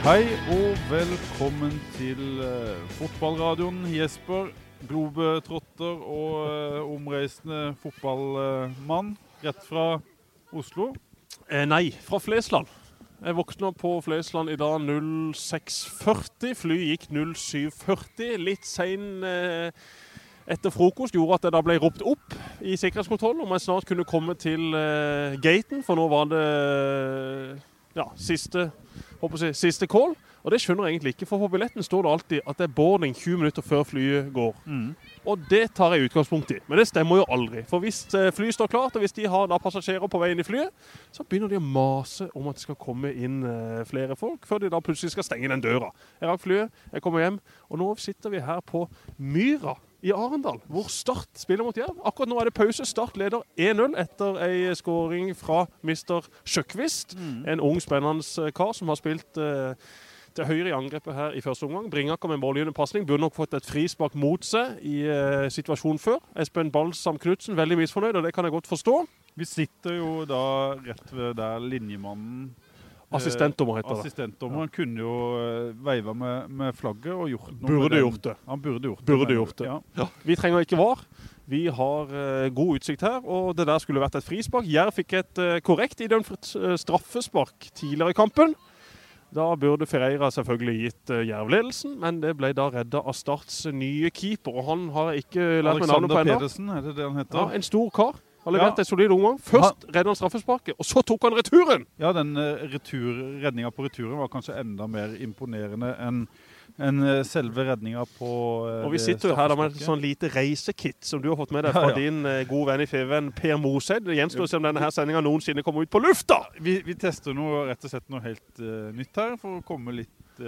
Hei og velkommen til fotballradioen. Jesper, globetrotter og omreisende fotballmann, rett fra Oslo. Nei, fra Flesland. Jeg våknet på Flesland i dag 06.40. Fly gikk 07.40. Litt sen etter frokost gjorde at jeg da ble ropt opp i sikkerhetskontroll om jeg snart kunne komme til gaten, for nå var det siste call. Og det skjønner jeg egentlig ikke, for på billetten står det alltid at det er boarding 20 minutter før flyet går. Og det tar jeg utgangspunkt i. Men det stemmer jo aldri. For hvis flyet står klart, og hvis de har da passasjerer på vei inn i flyet, så begynner de å mase om at det skal komme inn flere folk, før de da plutselig skal stenge den døra. Jeg rakk flyet, jeg kommer hjem, og nå sitter vi her på Myra i Arendal, hvor Start spiller mot Jerv. Akkurat nå er det pause. Start leder 1-0 etter en scoring fra Mr. Sjøkvist. En ung, spennende kar som har spilt til høyre i angrepet her i første omgang. Bringaker med målgivende passning. Burde nok fått et frispark mot seg i situasjonen før. Espen Balsam Knudsen, veldig misfornøyd, og det kan jeg godt forstå. Vi sitter jo da rett ved der linjemannen. Assistentdommer heter det. Assistentdommeren kunne jo veive med flagget og gjort noe. Burde gjort det. Han burde gjort det. Ja. Vi trenger ikke VAR. Vi har god utsikt her, og det der skulle vært et frispark. Jerv fikk et korrekt idømt straffespark tidligere i kampen. Da burde Ferreira selvfølgelig gitt Jerv-ledelsen, men det ble da reddet av Starts nye keeper, og han har ikke lært meg navnet på enda. Alexander Pedersen, er det det han heter? Ja, en stor kar. Har levert et solid omgang. Først redde han straffesparket, og så tok han returen! Ja, den redningen på returen var kanskje enda mer imponerende enn selve redningen på og vi sitter jo her da med et sånn lite reisekit som du har fått med deg fra din gode venn i FVN, Per Mosed. Det gjenstår å se om denne her sendingen noensinne kommer ut på lufta! Vi tester rett og slett noe helt nytt her, for å komme litt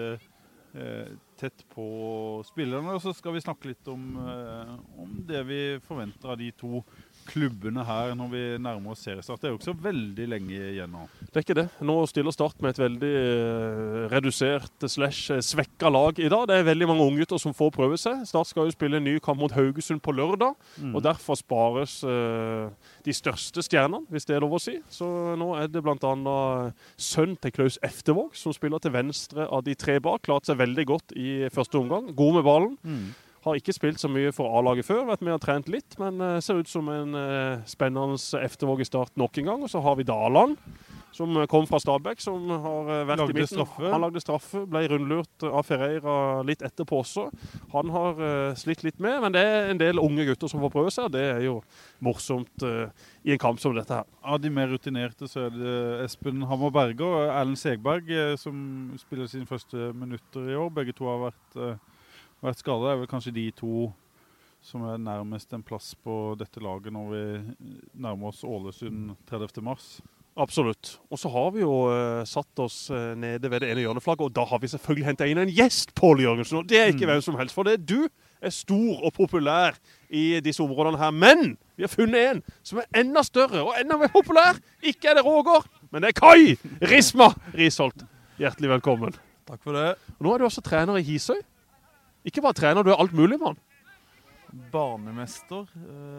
tett på spillerne, og så skal vi snakke litt om det vi forventer av de to klubbene her når vi nærmer oss seriestart. Det er jo ikke så veldig lenge igjen nå. Det er ikke det. Nå stiller Start med et veldig redusert / svekket lag i dag. Det er veldig mange unge gutter som får prøve seg. Start skal jo spille en ny kamp mot Haugesund på lørdag, og derfor spares de største stjernene, hvis det er lov å si. Så nå er det blant annet sønn til Klaus Eftervåg, som spiller til venstre av de tre bak. Klart seg veldig godt i første omgang. God med ballen. Har ikke spilt så mye for A-laget før, vært med og trent litt, men ser ut som en spennende Eftervåg i Start nok en gang. Og så har vi Daland, som kom fra Stabæk, som har vært i midten. Han lagde straffe, ble rundlurt av Ferreira litt etterpå også. Han har slitt litt med, men det er en del unge gutter som får prøve seg, og det er jo morsomt i en kamp som dette her. Av de mer rutinerte så er det Espen Hammer Berger og Erlend Segberg som spiller sine første minutter i år. Begge to har vært skadet. Det er vel kanskje de to som er nærmest en plass på dette laget når vi nærmer oss Ålesund 30. mars. Absolutt. Og så har vi jo satt oss nede ved det ene hjørneflagget, og da har vi selvfølgelig hentet inn en gjest, Pål Jørgensen. Og det er ikke hvem som helst, for det du er stor og populær i disse områdene her. Men vi har funnet en som er enda større og enda mer populær. Ikke er det Roger, men det er Kai Risma Risholt. Hjertelig velkommen. Takk for det. Og nå er du også trener i Hisøy. Ikke bare trener, du er alt mulig, mann. Barnemester,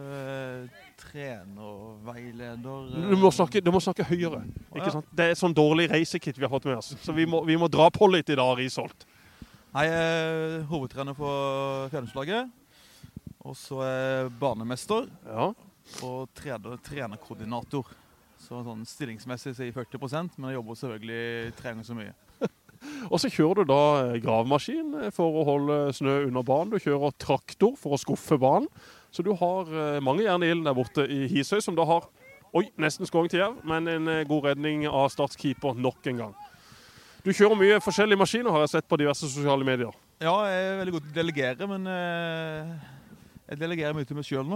trener, veileder. Du må snakke høyere, ikke sant? Det er sånn dårlig reisekit vi har fått med oss. Så vi må dra på litt i dag, Risholt. Jeg er hovedtrener for Fjellandslaget, og så er jeg barnemester, og trenerkoordinator. Så sånn stillingsmessig sier 40%, men jeg jobber selvfølgelig 3 ganger så mye. Og så kjører du da gravemaskin for å holde snø under banen. Du kjører traktor for å skuffe banen. Så du har mange jern i ilden der borte i Hisøy, som da har nesten skåring til Jerv, men en god redning av Startskeeper nok en gang. Du kjører mye forskjellige maskiner, har jeg sett på diverse sosiale medier. Ja, jeg er veldig god til å delegere, men jeg delegerer mye til meg selv nå.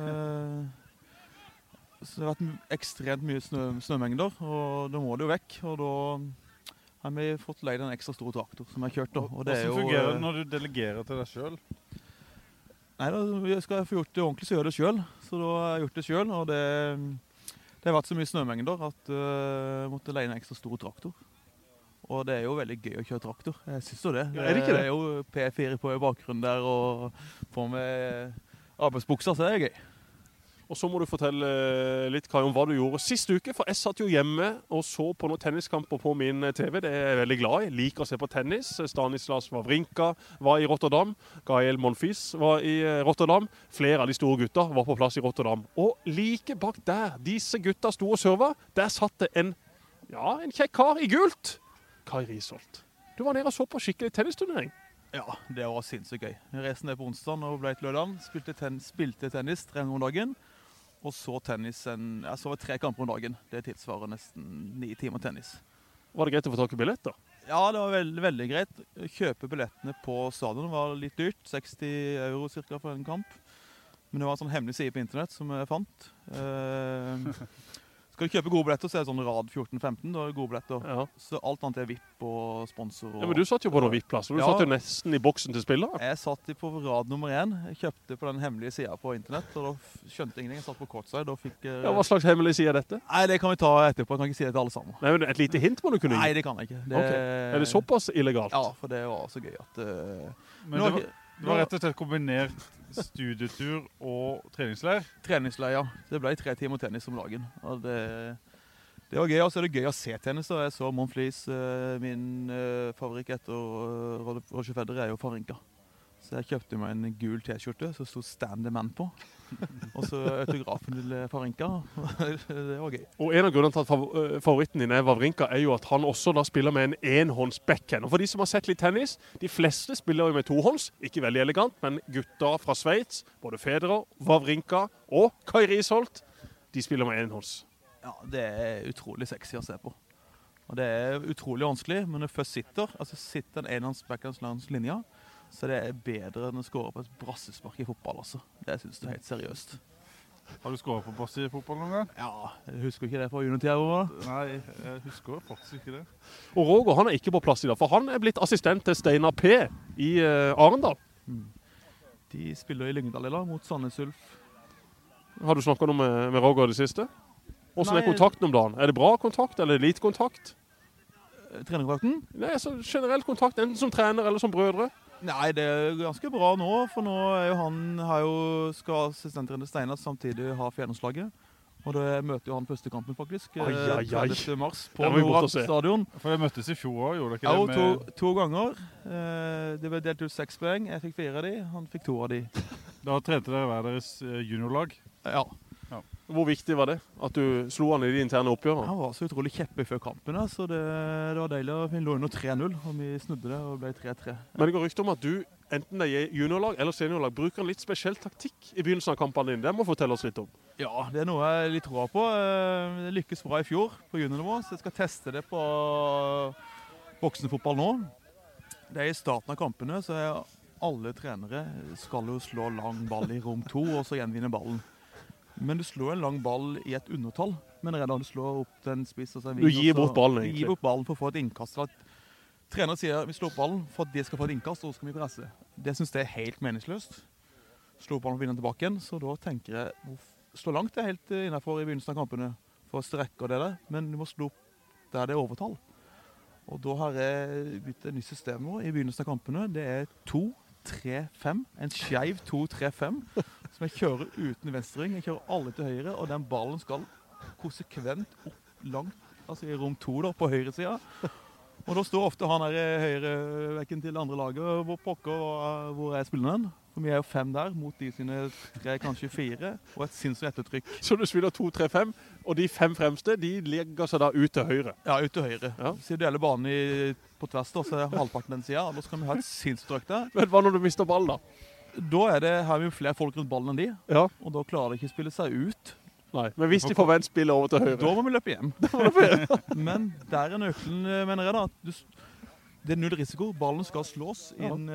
Så det har vært ekstremt mye snømengder, og da må det jo vekk, og da har vi fått leid en ekstra stor traktor som jeg har kjørt da. Hvordan fungerer det når du delegerer til deg selv? Nei, da skal jeg få gjort det ordentlig, så gjør jeg det selv. Så da har jeg gjort det selv, og det har vært så mye snømengder at jeg måtte leie en ekstra stor traktor. Og det er jo veldig gøy å kjøre traktor. Jeg synes jo det. Er det ikke det? Det er jo P4 på i bakgrunnen der, og på med arbeidsbukser, så det er gøy. Og så må du fortelle litt, Kai, om hva du gjorde sist uke, for jeg satt jo hjemme og så på noen tenniskamper på min TV. Det er jeg veldig glad i. Liker å se på tennis. Stanislas Wawrinka var i Rotterdam. Gael Monfils var i Rotterdam. Flere av de store gutta var på plass i Rotterdam. Og like bak der disse gutta sto og serva, der satt det en kjekk kar i gult. Kai Risholt. Du var nede og så på skikkelig tennisturnering. Ja, det var sinnssykt gøy. Jeg reiste ned på onsdag og ble til lørdag. Spilte tennis 3 ganger om dagen. Og så tennis jeg så 3 kamper om dagen. Det tilsvarer nesten 9 timer tennis. Var det greit å få tak i billetter? Ja, det var veldig, veldig greit. Kjøpe billettene på stadion var litt dyrt. 60 euro cirka for en kamp. Men det var en sånn hemmelig side på internett som jeg fant. Skal du kjøpe gode billetter, så er det sånn rad 14-15, da er det gode billetter. Ja. Så alt annet er VIP og sponsor. Ja, men du satt jo på noen VIP-plasser. Du satt jo nesten i boksen til spillere. Jeg satt på rad nummer 1. Jeg kjøpte på den hemmelige siden på internett, og da skjønte ingenting. Jeg satt på courtside, og fikk... Hva slags hemmelig side er dette? Nei, det kan vi ta etterpå. Jeg kan ikke si det til alle sammen. Nei, men et lite hint må du kunne gi. Nei, det kan jeg ikke. Er det såpass illegalt? Ja, for det var så gøy at... Men det var rett og slett kombinert studietur og treningsleir? Treningsleir, ja. Det ble 3 timer tennis om dagen. Og det var gøy, og så er det gøy å se tennis. Jeg så Monfils, min favoritt etter Roger Federer er jo Wawrinka. Så jeg kjøpte meg en gul t-skjorte, så stod Stand the Man på. Og så autografen til Wawrinka. Det var gøy. Og en av grunnene til at favoritten din er Wawrinka, er jo at han også da spiller med en enhånds backhand. Og for de som har sett litt tennis, de fleste spiller jo med tohånds. Ikke veldig elegant, men gutter fra Sveits, både Federer, Wawrinka og Kai Risholt, de spiller med enhånds. Ja, det er utrolig sexy å se på. Og det er utrolig vanskelig, men når det først sitter en enhånds backhand langs linja, så det er bedre enn å skåre på et brassespark i fotball, altså. Det synes jeg helt seriøst. Har du skåret på brasse i fotball noen gang? Ja, jeg husker ikke det fra junior. Nei, jeg husker faktisk ikke det. Og Roger, han er ikke på plass i dag, for han er blitt assistent til Steinar P. i Arendal. De spiller i Lyngdal i dag, mot Sandnes Ulf. Har du snakket noe med Roger det siste? Hvordan er kontakten om dagen? Er det bra kontakt, eller lite kontakt? Trenerkontakten? Nei, altså generell kontakt, enten som trener eller som brødre. Nei, det er ganske bra nå, for nå er jo skal assistenttrener Steinar samtidig ha fjernslaget. Og det møter jo han første kampen faktisk, 30. mars på Norad stadion. For det møttes i fjor også, gjorde det ikke det? Ja, 2 ganger. Det ble delt ut 6 poeng, jeg fikk 4 av de, han fikk 2 av de. Da trente dere hver deres juniorlag? Ja. Hvor viktig var det at du slo han i de interne oppgjørene? Han var så utrolig kjeppe før kampen, så det var deilig å finne under 3-0, og vi snudde det og ble 3-3. Men det går rykte om at du, enten det er juniorlag eller seniorlag, bruker en litt spesiell taktikk i begynnelsen av kampene dine. Det må fortelle oss litt om. Ja, det er noe jeg litt tror på. Det lykkes bra i fjor på juniornivå, så jeg skal teste det på voksenfotball nå. Det er i starten av kampene, så alle trenere skal jo slå lang ball i rom 2, og så gjenvinne ballen. Men du slår en lang ball i et undertall, men da du slår opp den spiss og så en ving. Du gir bort ballen egentlig. Du gir bort ballen for å få et innkast. Treneren sier vi slår opp ballen for at de skal få et innkast, og så skal vi presse. Det synes jeg er helt meningsløst. Slå opp ballen og vinne tilbake igjen, så da tenker jeg, slå langt er helt innenfor i begynnelsen av kampene, for å strekke det der, men du må slå opp der det er overtall. Og da har jeg byttet et nytt system nå i begynnelsen av kampene. Det er 2-3-5, en skeiv 2-3-5, som jeg kjører uten venstrering. Jeg kjører alle til høyre, og den ballen skal konsekvent opp langt, altså i rom 2 da, på høyre siden. Og da står ofte han her i høyrevekken til andre laget, hvor pokker hvor jeg spiller den. For vi er jo 5 der, mot de sine 3, kanskje 4, og et sinnssykt ettertrykk. Så du spiller 2-3-5, og de 5 fremste, de legger seg da ut til høyre? Ja, ut til høyre. Ja. Så det gjelder banen på tvers da, så er halvparten den siden, og da skal vi ha et sinnssykt trykk der. Men hva når du mister ballen da? Da har vi flere folk rundt ballen enn de, og da klarer de ikke å spille seg ut. Nei, men hvis de får vent spillet over til høyre? Da må vi løpe hjem. Men der er nøkkelen, mener jeg da, at det er null risiko. Ballen skal slås inn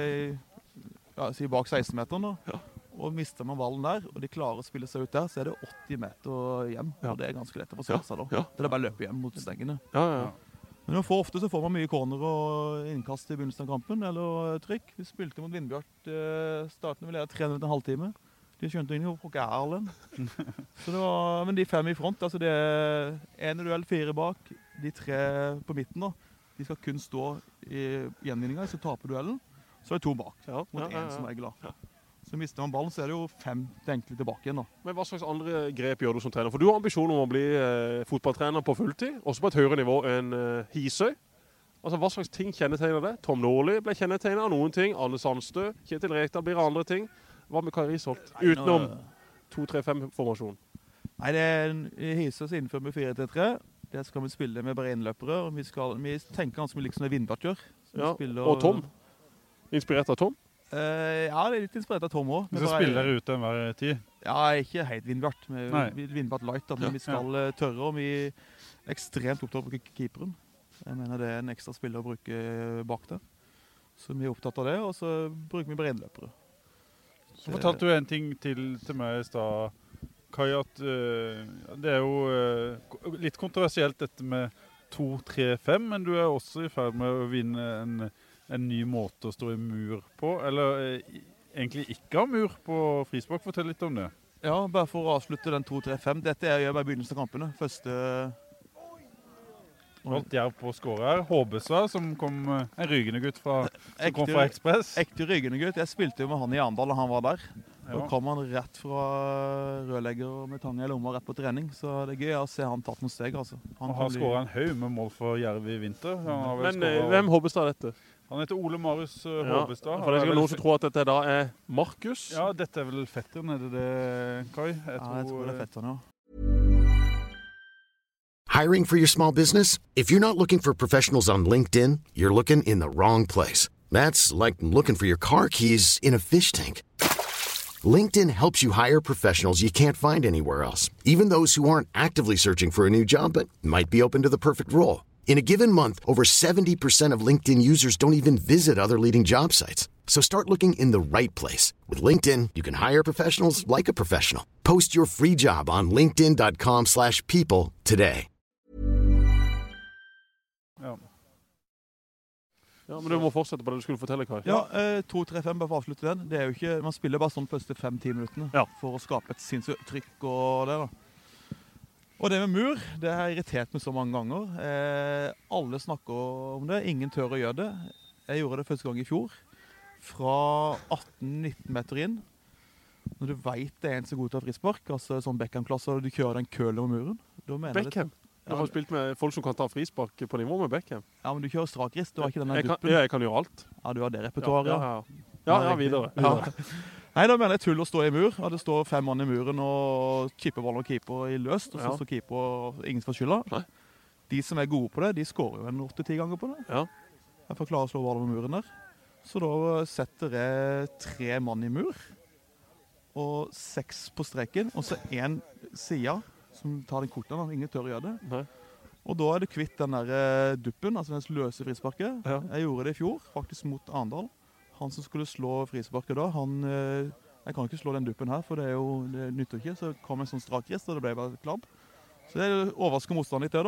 bak 16-meteren da. Og mister man ballen der, og de klarer å spille seg ut der, så er det 80 meter hjem. Og det er ganske lett å forsvare seg da. Det er bare å løpe hjem mot stengene. Men ofte så får man mye corner og innkast i begynnelsen av kampen, eller trykk. Vi spilte mot Vindbjart, starten vi leder 3 minutter en halvtime. De skjønte ingen hvor er Erlen. Men de 5 i front, altså det er en duell, 4 bak, de 3 på midten da. De skal kun stå i gjenvinningen, så taper duellen. Så er det 2 bak, mot 1 som regel da. Så mister man ballen, så det jo 5 egentlig tilbake igjen da. Men hva slags andre grep gjør du som trener? For du har ambisjoner om å bli fotballtrener på fulltid, også på et høyere nivå enn Hisøy. Altså, hva slags ting kjennetegner det? Tom Nordli ble kjennetegnet av noen ting, Arne Sandstø, Kjetil Rekdal blir andre ting. Hva med Kai Risholt? Utenom 2-3-5-formasjon. Nei, det Hisøy så innfører vi 4-3-3. Det skal vi spille med bare innløpere, og vi tenker ganske mye liksom det Vindbart gjør. Ja, og Tom. Inspirert av Tom? Ja, det litt inspirert av Tom også. Vi skal spille dere ut hver tid? Ja, ikke helt Vindbart. Vindbart light, men vi skal tørre, og vi ekstremt opptatt av å bruke keeperen. Jeg mener det en ekstra spiller å bruke bak der. Så vi opptatt av det, og så bruker vi bare innløpere. Så fortalte du en ting til meg i sted, Kai, at det jo litt kontroversielt dette med 2-3-5, men du også i ferd med å vinne en ny måte å stå i mur på, eller egentlig ikke ha mur på frispark. Fortell litt om det. Ja, bare for å avslutte den 2-3-5. Dette gjør bare begynnelsen av kampene. Første... Holdt Jerv på å skåre her. Håbestad, som kom en rygende gutt som kom fra Ekspress. Ekte rygende gutt. Jeg spilte jo med han i Arendal da han var der. Da kom han rett fra rørlegger med tang i lomma rett på trening. Så det er gøy å se han tatt noen steg. Altså. Han har skåret en haug med mål for Jerv i vinter. Men hvem Håbestad dette? Han heter Ole Marius Håbestad. For det er noen som tror at dette da Markus? Ja, dette vel fetteren, er det Kai? Jeg tror det fetteren, ja. Hiring for your small business? If you're not looking for professionals on LinkedIn, you're looking in the wrong place. That's like looking for your car keys in a fish tank. LinkedIn helps you hire professionals you can't find anywhere else, even those who aren't actively searching for a new job but might be open to the perfect role. In a given month, over 70% of LinkedIn users don't even visit other leading job sites. So start looking in the right place. With LinkedIn, you can hire professionals like a professional. Post your free job on linkedin.com/people today. Ja, men du må fortsette på det du skulle fortelle, Kai. Ja, 2-3-5, bare for å avslutte den. Det jo ikke, man spiller bare sånn første 5-10 minuttene for å skape et sinnssykt trykk og det da. Og det med mur, det har irritert meg så mange ganger. Alle snakker om det, ingen tør å gjøre det. Jeg gjorde det første gang i fjor. Fra 18-19 meter inn. Når du vet det en så god til å ha frispark, altså sånn Beckham-klasse, og du kjører den kølen over muren. Beckham? Du har spilt med folk som kan ta frispark på nivå med Beckham. Ja, men du kjører strakrist, du har ikke denne duppen. Jeg kan gjøre alt. Ja, du har det repertoaret. Ja, videre. Nei, da mener jeg tull å stå i mur. Ja, det står 5 mann i muren og chipperballen og keeper i løst, og så står keeper og ingen får skylda. De som er gode på det, de skårer jo en 8-10 ganger på det. Jeg får klare å slå ballen med muren der. Så da setter jeg 3 mann i mur, og 6 på streken, og så 1 side som tar den korten, og ingen tør å gjøre det. Og da det kvitt den der duppen, altså den løse frisparket. Jeg gjorde det i fjor, faktisk mot Arendal. Han som skulle slå frisparket da, jeg kan ikke slå den duppen her, for det nytter ikke. Så kom en sånn strakrist, og det ble bare klabb. Så det overrasker motstand litt det da,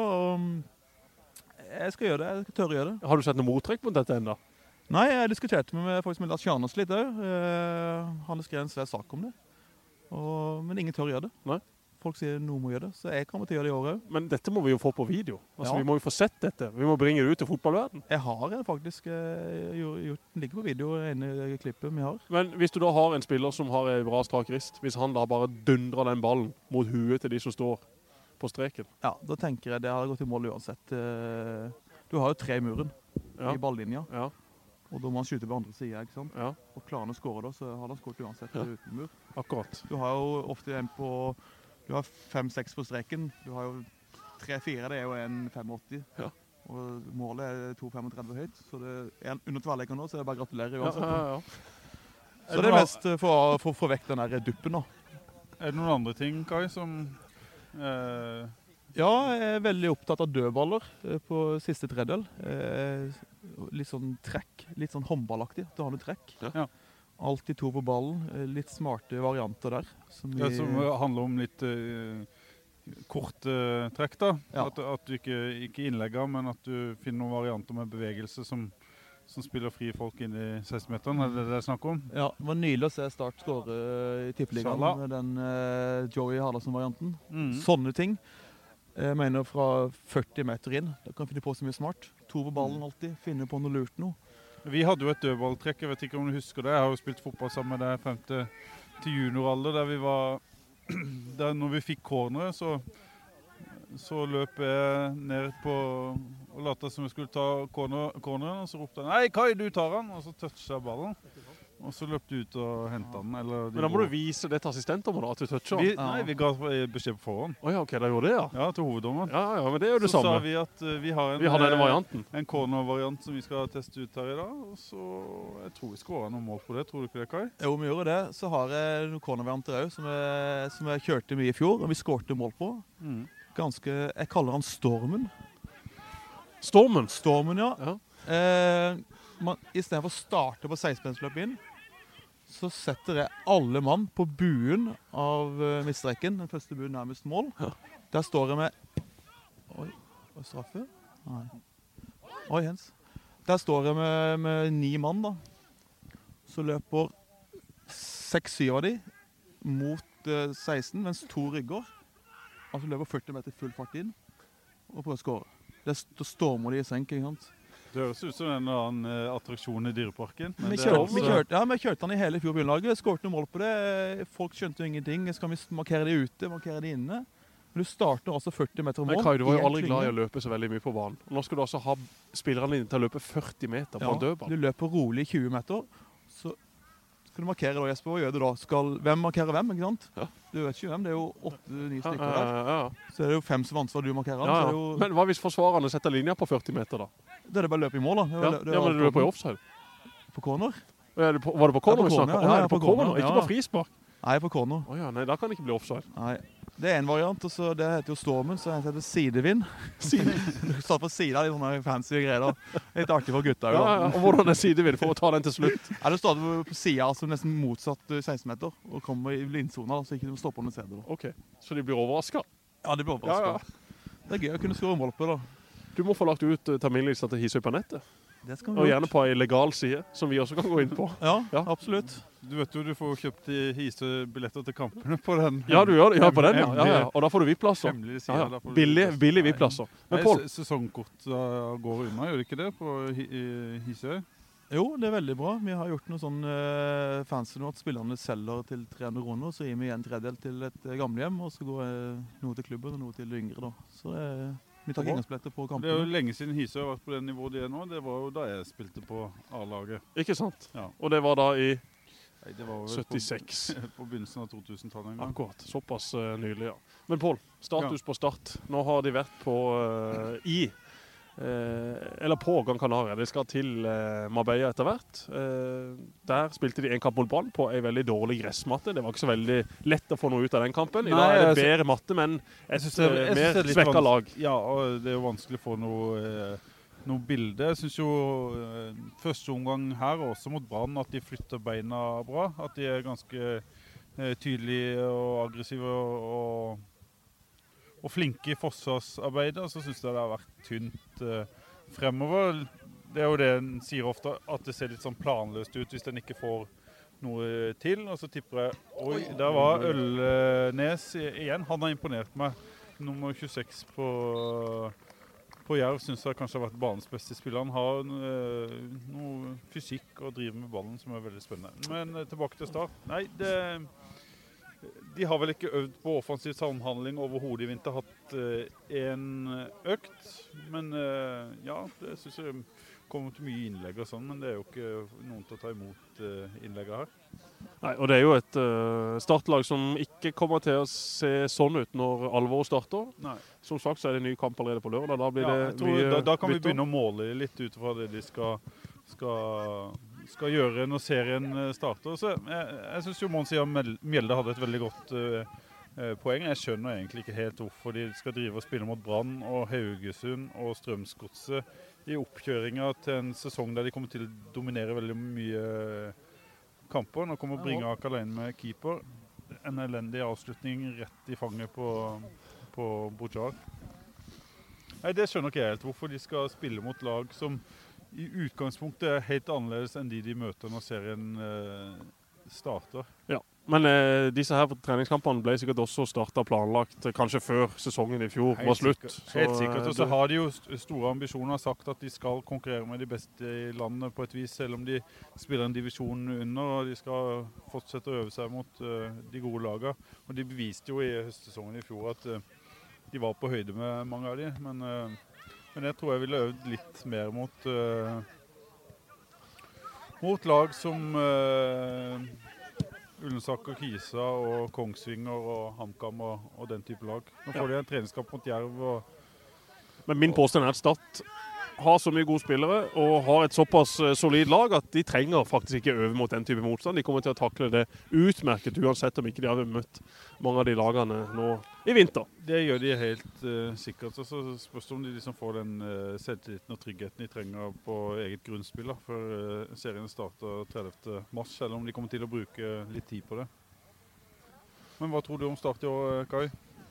og jeg skal gjøre det, jeg skal tørre å gjøre det. Har du sett noe mottrekk på dette enda? Nei, jeg diskuterte med folk som Lars Kjarnas litt også. Han skrev en svær sak om det. Men ingen tør å gjøre det. Nei. Folk sier noe må gjøre det, så jeg kommer til å gjøre det i år også. Men dette må vi jo få på video. Vi må jo få sett dette. Vi må bringe det ut til fotballverden. Jeg har faktisk gjort den ligger på video, ene klippet vi har. Men hvis du da har en spiller som har en bra strak rist, hvis han da bare dundrer den ballen mot huet til de som står på streken? Ja, da tenker jeg det har gått i mål uansett. Du har jo 3 i muren i balllinja. Ja. Og da må han skyte på andre siden, ikke sant? Ja. Og klarer han å skåre da, så har han skåret uansett uten mur. Akkurat. Du har jo ofte en på... Du har 5-6 på streken. Du har jo 3-4, det jo en 85. Ja. Og målet er 2,35 høyt. Så det en under tverrlegger nå, så jeg bare gratulerer uansett. Så det mest for å få vekk den der duppen da. Er det noen andre ting, Kai, som... Ja, jeg veldig opptatt av dødballer på siste tredjedel. Litt sånn trekk, litt sånn håndballaktig. Da har du trekk. Ja. Alltid 2 på ballen, litt smarte varianter der. Som handler om litt korte trekk da. Ja. At du ikke innlegger, men at du finner noen varianter med bevegelse som spiller fri folk inn i 16-meteren. Er det snakk om? Ja, det var nylig å se Start skåre i tippeligaen med den Joey Haraldsen-varianten. Sånne ting. Jeg mener fra 40 meter inn. Da kan du finne på så mye smart. 2 på ballen alltid, finne på noe lurt noe. Vi hadde jo et dødballtrekk, jeg vet ikke om du husker det. Jeg har jo spilt fotball sammen med deg frem til junioralder, der vi var... Der når vi fikk corneret, så løp jeg ned på og lata som jeg skulle ta corneren, og så ropte jeg, nei, Kai, du tar den, og så touchet jeg ballen. Og så løp du ut og hentet den. Eller Men da må du vise det til assistenten da, at du toucher den. Nei, vi ga beskjed på forhånd. Åja, ok, da gjorde det, ja. Ja, til hoveddommeren. Ja, men det er jo det samme. Så sa vi at vi har denne varianten. En corner-variant som vi skal teste ut her i dag, og så jeg tror vi skårer noen mål på det. Tror du ikke det, Kai? Jo, vi gjør det. Så har jeg noen corner-varianter også, som jeg kjørte mye i fjor, og vi skårte mål på. Jeg kaller han Stormen. Stormen, ja. I stedet for å starte på 16-mettersløp inn, så setter jeg alle mann på buen av midtstreken, den første buen nærmest mål. Ja. Der står jeg med... Oi, var det straffe? Nei. Oi, Jens. Der står jeg med 9 mann da. Så løper 6-7 av de mot 16, mens 2 rygger. Altså løper 40 meter full fart inn og prøver å skåre. Da stormer de i senk, ikke sant? Det høres ut som en eller annen attraksjon i dyreparken. Vi kjørte den i hele fjor begynnelaget, skårte noen mål på det. Folk skjønte jo ingenting. Skal vi markere det ute, markere det inne? Men du starter altså 40 meter mål. Men Kai, du var jo aldri glad i å løpe så veldig mye på banen. Nå skal du altså ha spillerne dine til å løpe 40 meter på en dødball. Du løper rolig 20 meter, så skal du markere da, Jesper. Hva gjør du da? Hvem markerer hvem, ikke sant? Ja. Du vet ikke hvem, det er jo 8-9 stykker der. Ja. Så er det jo 5 som ansvar du markerer. Ja. Men hva hvis forsvarerne setter linja på 40 meter da? Da er det bare å løpe i mål da. Men du løper i offside. På corner? Var det på corner vi snakket? Ja, på corner, ikke på frispark. Nei, på corner. Nei, da kan det ikke bli offside. Nei. Det er en variant, og så det heter jo Stormen, så det heter sidevind. Du står på siden av de sånne fancy greier da. Litt artig for gutta. Ja, og hvordan er sidevind for å ta den til slutt? Ja, du står på siden, altså nesten motsatt 16 meter, og kommer i lindzona, så ikke du må stoppe når du ser det. Da. Ok, så de blir overrasket? Ja, de blir overrasket. Ja. Det er gøy å kunne skåre mål på da. Du må få lagt ut terminlista til Hisøy på nettet. Det skal vi og gjerne på en legal side, som vi også kan gå inn på. Ja, absolutt. Du vet jo, du får kjøpt Hisøy-billetter til kampene på den. Ja, du gjør det. Ja, på den, ja. Og da får du VIP-plasser. Billig VIP-plasser. Men Pål, sesongkort går unna, gjør det ikke det på Hisøy? Jo, det er veldig bra. Vi har gjort noe sånn fancy nå, at spillerne selger til 300 kroner, så gir vi en tredjedel til et gamlehjem, og så går noe til klubben og noe til yngre da. Så vi tar inngangsbilletter på kampene. Det er jo lenge siden Hisøy har vært på det nivået de er nå. Det var jo da jeg spilte på A-laget. Ikke sant? Ja. Og det var da i 76. På begynnelsen av 2000-tallet en gang. Akkurat, såpass nylig, ja. Men Pål, status på Start. Nå har de vært på eller på Gran Canaria. De skal til Marbella etter hvert. Der spilte de en kamp mot Brann på en veldig dårlig gressmatte. Det var ikke så veldig lett å få noe ut av den kampen. I dag er det bedre matte, men et mer svekket lag. Ja, og det er jo vanskelig å få noe bilde. Jeg synes jo første omgang her også mot Brann at de flytter beina bra. At de er ganske tydelige og aggressive og flinke i forsvarsarbeidet, og så synes jeg det har vært tynt fremover. Det er jo det en sier ofte, at det ser litt sånn planløst ut hvis den ikke får noe til, og så tipper jeg, oi, der var Ølnes igjen. Han har imponert meg. Nummer 26 på Jerv synes jeg kanskje har vært banens beste spiller. Han har noe fysikk og driver med ballen som er veldig spennende. Men tilbake til Start. Nei, de har vel ikke øvd på offensiv samhandling overhodet i vinter, hatt en økt, men ja, det synes jeg kommer til mye innlegg og sånn, men det er jo ikke noen til å ta imot innlegget her. Nei, og det er jo et startlag som ikke kommer til å se sånn ut når alvoret starter. Nei. Som sagt så er det en ny kamp allerede på lørdag, da blir det mye da kan vi begynne å måle litt ut fra det de skal gjøre når serien starter. Så jeg synes jo Mons Ian Mjelde hadde et veldig godt poeng. Jeg skjønner egentlig ikke helt hvorfor de skal drive og spille mot Brann og Haugesund og Strømsgodset i oppkjøringen til en sesong der de kommer til å dominere veldig mye kamper. Nå kommer Bringak alene med keeper. En elendig avslutning rett i fanget på Bojar. Nei, det skjønner ikke jeg helt hvorfor de skal spille mot lag som i utgangspunktet er helt annerledes enn de møter når serien starter. Ja, Men disse her treningskampene ble sikkert også startet planlagt kanskje før sesongen I fjor var slutt. Helt sikkert. Og så har de jo store ambisjoner sagt at de skal konkurrere med de beste I landet på et vis, selv om de spiller en divisjon under, og de skal fortsette å øve seg mot de gode lagene. Og de beviste jo I høstsesongen I fjor at de var på høyde med mange av de, men jeg tror jeg ville øvd litt mer mot lag som Ullensaker, Kisa og Kongsvinger og HamKam og den type lag. Nå får de en treningskamp mot Jerv. Men min påstand at Start har så mye gode spillere og har et såpass solid lag at de trenger faktisk ikke øve mot den type motstand. De kommer til å takle det utmerket uansett om ikke de har møtt mange av de lagene nå I vinter. Det gjør de helt sikkert. Så spørs det om de liksom får den selvtilliten og tryggheten de trenger på eget grunnspill før serien starter 30. mars, eller om de kommer til å bruke litt tid på det. Men hva tror du om Start I år, Kai?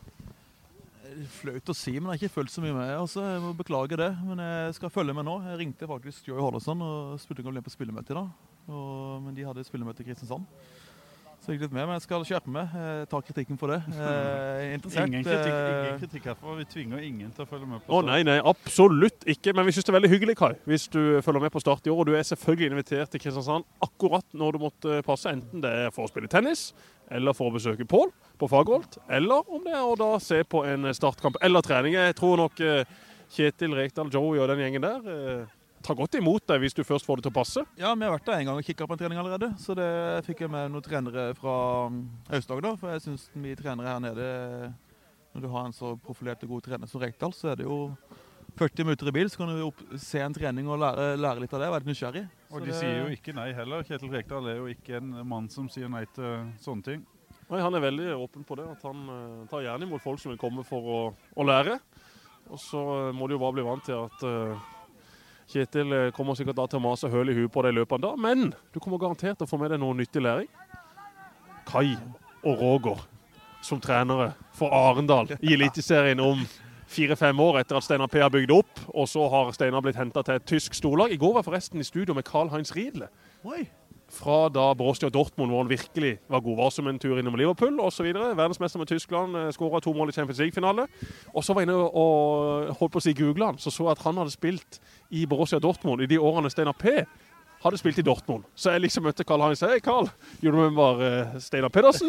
Flaut å si, men jeg har ikke følt så mye med. Altså, jeg må beklage det, men jeg skal følge med nå. Jeg ringte faktisk Joey Holderson og spurte om å bli på spillemøte I dag. Men de hadde spillemøte I Kristiansand. Så jeg gikk litt med, men jeg skal skjerpe meg. Jeg tar kritikken for det. Interessert. Ingen kritikk herfra. Vi tvinger ingen til å følge med på Start. Nei, absolutt ikke. Men vi synes det er veldig hyggelig, Kai, hvis du følger med på Start I år. Og du er selvfølgelig invitert til Kristiansand akkurat når du måtte passe. Enten det er for å spille tennis, eller for å besøke Pål på Fagerholt, eller om det er å da se på en startkamp eller trening. Jeg tror nok Kjetil, Rekdal, Joey og den gjengen der tar godt imot deg hvis du først får det til å passe. Ja, vi har vært der en gang og kikket på en trening allerede, så det fikk jeg med noen trenere fra Aust-Agder, for jeg synes vi trenere her nede, når du har en så profilert og god trener som Rekdal, så er det jo 40 minutter I bil, så kan du se en trening og lære litt av det, være litt nysgjerrig. Og de sier jo ikke nei heller. Kjetil Rekdal jo ikke en mann som sier nei til sånne ting. Nei, han veldig åpen på det, at han tar gjerne imot folk som vil komme for å lære. Og så må du jo bare bli vant til at Kjetil kommer sikkert da til å mase høl I huet på deg I løpet av da, men du kommer garantert til å få med deg noe nyttig læring. Kai og Roger som trenere for Arendal I Eliteserien om 4-5 år etter at Steinar P har bygd opp, og så har Steinar blitt hentet til et tysk storlag. I går var forresten I studio med Karl-Heinz Riedle. Oi! Fra da Borussia Dortmund hvor han virkelig var god, var som en tur innom Liverpool og så videre. Verdensmester med Tyskland, skåret 2 mål I Champions League-finale. Og så var jeg inne og holdt på å si Google han, så at han hadde spilt I Borussia Dortmund I de årene Steinar P hadde spilt I Dortmund. Så jeg liksom møtte Karl-Heinz og sa, «Hey Karl, you remember Steinar Pedersen?»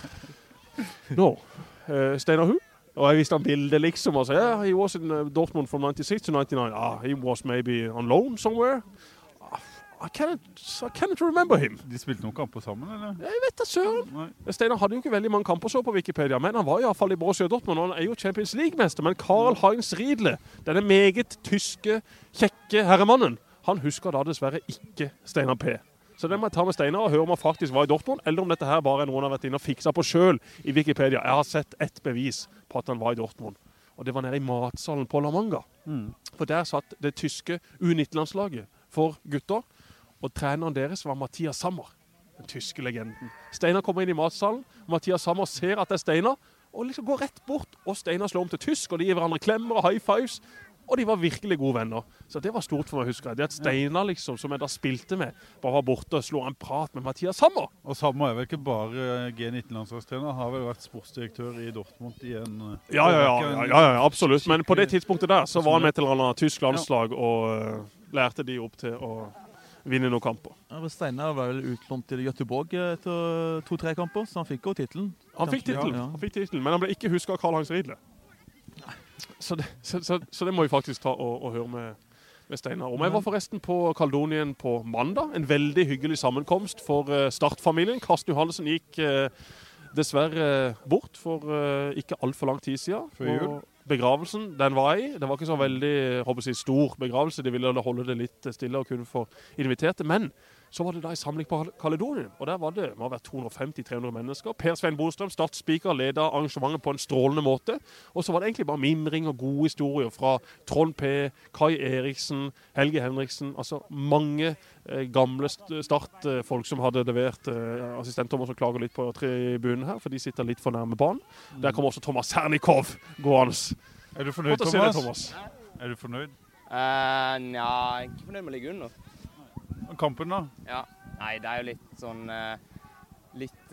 «No, Steinar who?» Og jeg visste han bildet liksom, og sa, «Yeah, he was in Dortmund from 96 to 99. He was maybe on loan somewhere.» I cannot remember him. De spilte noen kamper sammen, eller? Jeg vet det, søren. Steinar hadde jo ikke veldig mange kamper så på Wikipedia, men han var I hvert fall I Borussia Dortmund, og han jo Champions League-mester. Men Karl-Heinz Riedle, denne meget tyske, kjekke herremannen, han husker da dessverre ikke Steinar P. Så det må jeg ta med Steinar og høre om han faktisk var I Dortmund, eller om dette her bare noen har vært inne og fikset på selv I Wikipedia. Jeg har sett ett bevis på at han var I Dortmund, og det var nede I matsalen på La Manga. For der satt det tyske U19-landslaget for gutter, og treneren deres var Mathias Sammer, den tyske legenden. Steinar kommer inn I matsalen, Mathias Sammer ser at det Steinar, og liksom går rett bort, og Steinar slår om til tysk, og de gir hverandre klemmer og high fives, og de var virkelig gode venner. Så det var stort for meg, husker jeg. Det at Steinar liksom, som jeg da spilte med, bare var borte og slå en prat med Mathias Sammer. Og Sammer vel ikke bare G19-landslagstrener, han har vel vært sportsdirektør I Dortmund I en... Ja, absolutt. Men på det tidspunktet der, så var han med til et tysk landslag, og lærte de opp til å vinne noen kamper. Ja, Steinar var vel utlånt til Göteborg etter 2-3 kamper, så han fikk jo titelen. Han fikk titelen, men han ble ikke husket av Karl-Heinz Riedle. Så det må vi faktisk ta og høre med Steinar om. Jeg var forresten på Kaldonien på mandag, en veldig hyggelig sammenkomst for Start-familien. Karsten Johansen gikk dessverre bort for ikke alt for lang tid siden. Før jul. Begravelsen, den var I. Det var ikke så veldig, stor begravelse. De ville holde det litt stille og kunne få inviterte. Men så var det da en samling på Kaledonien, og der var det må ha vært 250-300 mennesker. Per Svein Bostrøm, startspeaker, ledet arrangementet på en strålende måte. Og så var det egentlig bare mimring og gode historier fra Trond P, Kai Eriksen, Helge Henriksen, altså mange gamle startfolk som hadde levert assistenter som klager litt på tribunen her, for de sitter litt for nærme banen. Der kom også Thomas Hernikov gående. Er du fornøyd, Thomas? Er du fornøyd? Nja, jeg ikke fornøyd med å ligge under. Kampen da? Ja, nei, det jo litt sånn litt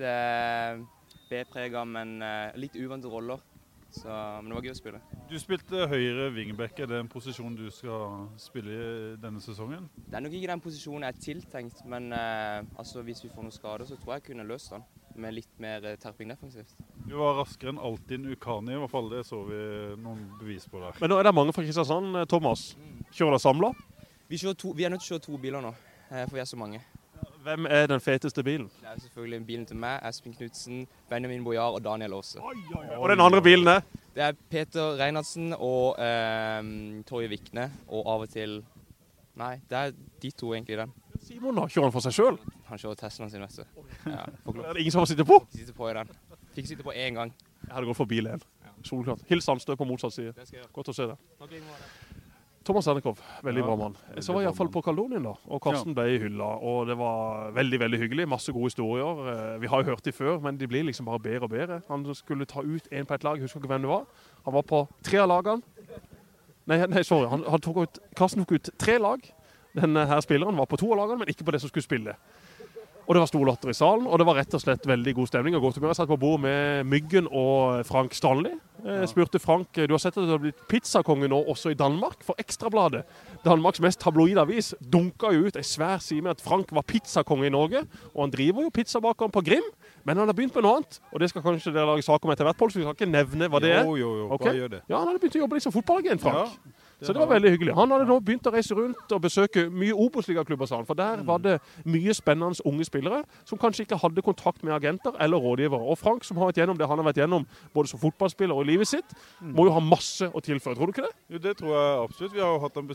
B-preget, men litt uvante roller. Men det var gøy å spille. Du spilte høyre wingback. Er det en posisjon du skal spille i denne sesongen? Det er nok ikke den posisjonen jeg er tiltenkt, men hvis vi får noen skader, så tror jeg kunne løst den med litt mer terping defensivt. Du var raskere enn Altin Ukani, i hvert fall. Det så vi noen bevis på der. Men nå er det mange fra Kristiansand, Thomas. Kjører dere samlet? Vi er nødt til å kjøre 2 biler nå, for vi er så mange. Hvem er den feteste bilen? Det er selvfølgelig bilen til meg, Espen Knudsen, Benjamin Bojar og Daniel Aase. Og den andre bilen er? Det er Peter Reinhardsen og Torje Vikne, og av og til... Nei, det er de 2 egentlig den. Simon da, kjører han for seg selv? Han kjører Teslaen sin, vet du. Ja, er det ingen som har sittet på? Ikke sitte på i den. Fikk sitte på 1 gang. Jeg hadde gått for bil 1. Solklart. Hils Sandstø på motsatt side. Godt å se deg. Thomas Ernekov, veldig bra mann. Så var jeg i hvert fall på Kaldonien da, og Karsten ble i hylla, og det var veldig, veldig hyggelig. Masse gode historier. Vi har jo hørt de før, men de blir liksom bare bedre og bedre. Han skulle ta ut en på et lag, husker ikke hvem det var. Han var på 3 av lagene. Nei, sorry. Karsten tok ut 3 lag. Denne her spilleren var på 2 av lagene, men ikke på det som skulle spille. Og det var storlatter i salen, og det var rett og slett veldig god stemning. Og godt humør. Jeg satt på bord med Myggen og Frank Stanley. Jeg spurte Frank, du har sett at det har blitt pizzakonge nå også i Danmark for Ekstrabladet. Danmarks mest tabloide avis dunket jo ut en svær side med at Frank var pizzakonge i Norge, og han driver jo pizzabakeren på Grim, men han har begynt med noe annet, og det skal kanskje dere lage sak om etter hvert, Pål, så vi skal ikke nevne hva det er. Jo, okay? bare gjør det. Ja, han hadde begynt å jobbe litt som fotballagent, Frank. Ja. Så det var veldig hyggelig. Han hadde nå begynt å reise rundt og besøke mye Obos-ligaklubber, sa han, for der var det mye spennende unge spillere som kanskje ikke hadde kontakt med agenter eller rådgivere. Og Frank, som har vært gjennom det han har vært gjennom både som fotballspiller og i livet sitt, må jo ha masse å tilføre. Tror du ikke det? Jo, det tror jeg absolutt. Vi har jo hatt en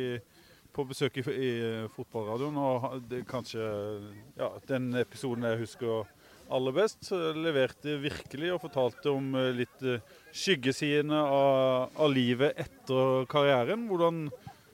på besøk i fotballradioen, og det kanskje den episoden jeg husker aller best, leverte virkelig og fortalte om litt skyggesidene av livet etter karrieren, hvordan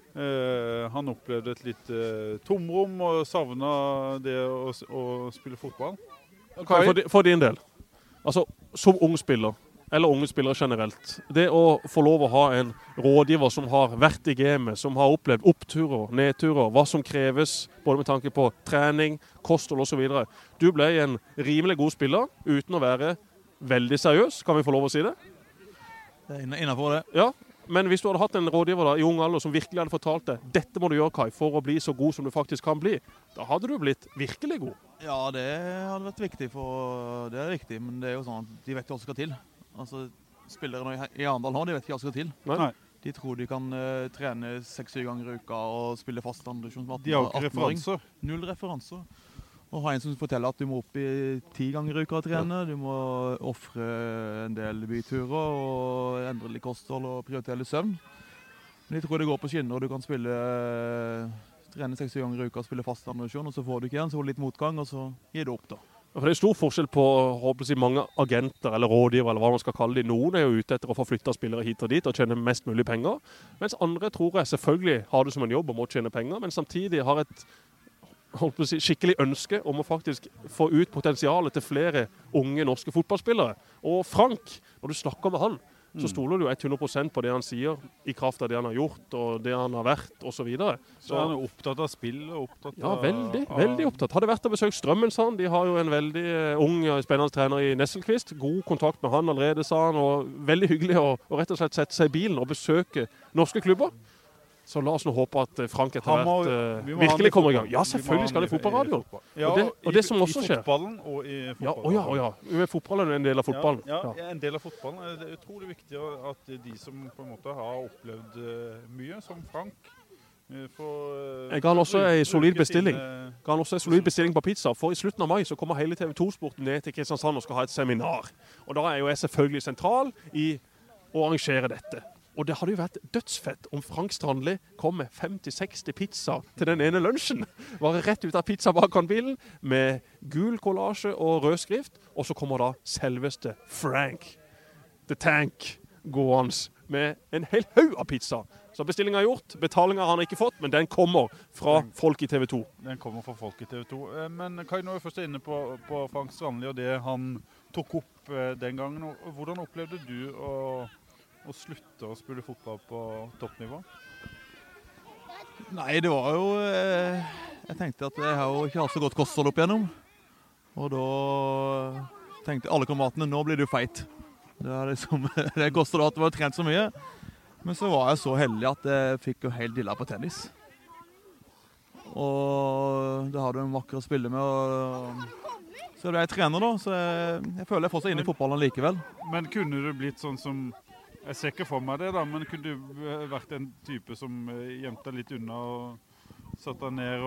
han opplevde et litt tomrom og savnet det å spille fotball. For din del, altså som ung spiller, eller unge spillere generelt, det å få lov å ha en rådgiver som har vært i gamet, som har opplevd oppturer, nedturer, hva som kreves, både med tanke på trening, kosthold og så videre. Du ble en rimelig god spiller, uten å være veldig seriøs, kan vi få lov å si det? Det er innenfor det. Ja, men hvis du hadde hatt en rådgiver da, i ung alder som virkelig hadde fortalt deg, dette må du gjøre, Kai, for å bli så god som du faktisk kan bli, da hadde du blitt virkelig god. Ja, det hadde vært viktig, for det er riktig, men det er jo sånn at de vet hva som skal til. Altså, spillere i Arendal nå, de vet ikke hva som skal til. Nei. De tror de kan trene 6-7 ganger i uka og spille fast andredivisjon. De har ikke referanser. 0 referanser. Og ha en som forteller at du må opp i 10 ganger i uka og trene. Du må offre en del byturer og endre litt kosthold og prioritere litt søvn. Men de tror det går på skinner, og du kan trene 6-7 ganger i uka og spille fast andredivisjon, og så får du ikke igjen, så får du litt motgang, og så gir du opp da. For det er stor forskjell på mange agenter eller rådgiver, eller hva man skal kalle det. Noen er jo ute etter å få flyttet spillere hit og dit og tjene mest mulig penger, mens andre tror jeg selvfølgelig har det som en jobb og må tjene penger, men samtidig har et skikkelig ønske om å faktisk få ut potensialet til flere unge norske fotballspillere. Og Frank, når du snakker med han, så stoler du 100% på det han sier, i kraft av det han har gjort, og det han har vært, og så videre. Så han er opptatt av spill, og opptatt av... Ja, veldig opptatt. Hadde vært å besøke Strømmen, sa han. De har jo en veldig ung, spennende trener i Nesselqvist. God kontakt med han allerede, sa han, og veldig hyggelig å rett og slett sette seg i bilen og besøke norske klubber. Så la oss nå håpe at Frank etter hvert virkelig kommer i gang. Ja, selvfølgelig skal det i fotballradioen. Ja, og det som også skjer. I fotballen og i fotballen. Ja. Fotballen er en del av fotballen. Ja, en del av fotballen. Det er utrolig viktig at de som på en måte har opplevd mye, som Frank, jeg ga han også en solid bestilling. På pizza, for i slutten av mai så kommer hele TV2-sporten ned til Kristiansand og skal ha et seminar. Og da er jo jeg selvfølgelig sentral i å arrangere dette. Og det hadde jo vært dødsfett om Frank Strandli kom med 50-60 pizza til den ene lunsjen. Var rett ut av pizzabakeren-bilen med gul kollasje og rød skrift. Og så kommer da selveste Frank the Tank gående med en hel haug av pizza. Så bestillingen er gjort, betalingen har han ikke fått, men den kommer fra folk i TV 2. Den kommer fra folk i TV 2. Men Kai, nå er jeg først inne på Frank Strandli og det han tok opp den gangen. Hvordan opplevde du å slutte å spille fotball på toppnivå? Nei, det var jo... Jeg tenkte at jeg har jo ikke hatt så godt kosthold opp igjennom. Og da tenkte alle kameratene, nå blir du feit. Det kostet da at du var trent så mye. Men så var jeg så heldig at jeg fikk jo helt dilla på tennis. Og da har du en vakker å spille med. Så ble jeg trener da, så jeg føler jeg fortsatt inne i fotballen likevel. Men kunne du blitt sånn som, jeg ser ikke for meg det da, men kunne du vært en type som gjemte deg litt unna og satt deg ned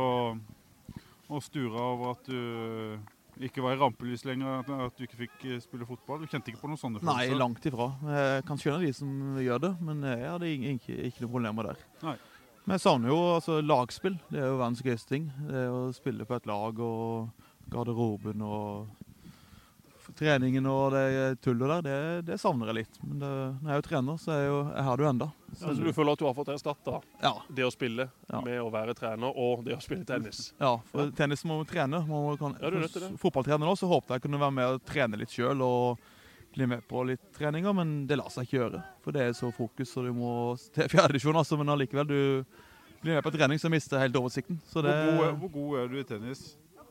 og stura over at du ikke var i rampelys lenger, at du ikke fikk spille fotball? Du kjente ikke på noen sånne følelser? Nei, langt ifra. Jeg kan skjønne de som gjør det, men jeg hadde ikke noe problemer der. Nei. Men jeg savner jo lagspill. Det er jo verdens gøyeste ting. Det er å spille på et lag og garderoben og treningen og det tullet der, det savner jeg litt. Men når jeg er jo trener, så jeg har det jo enda. Så du føler at du har fått erstattet det å spille med å være trener og det å spille tennis? Ja, for tennis må man trene. Fotballtrener nå, så håpet jeg kunne være med å trene litt selv og bli med på litt treninger, men det lar seg ikke gjøre. For det er så fokus, så du må til 4. divisjon, men allikevel, du blir med på trening, så mister jeg helt oversikten. Så hvor god er du i tennis?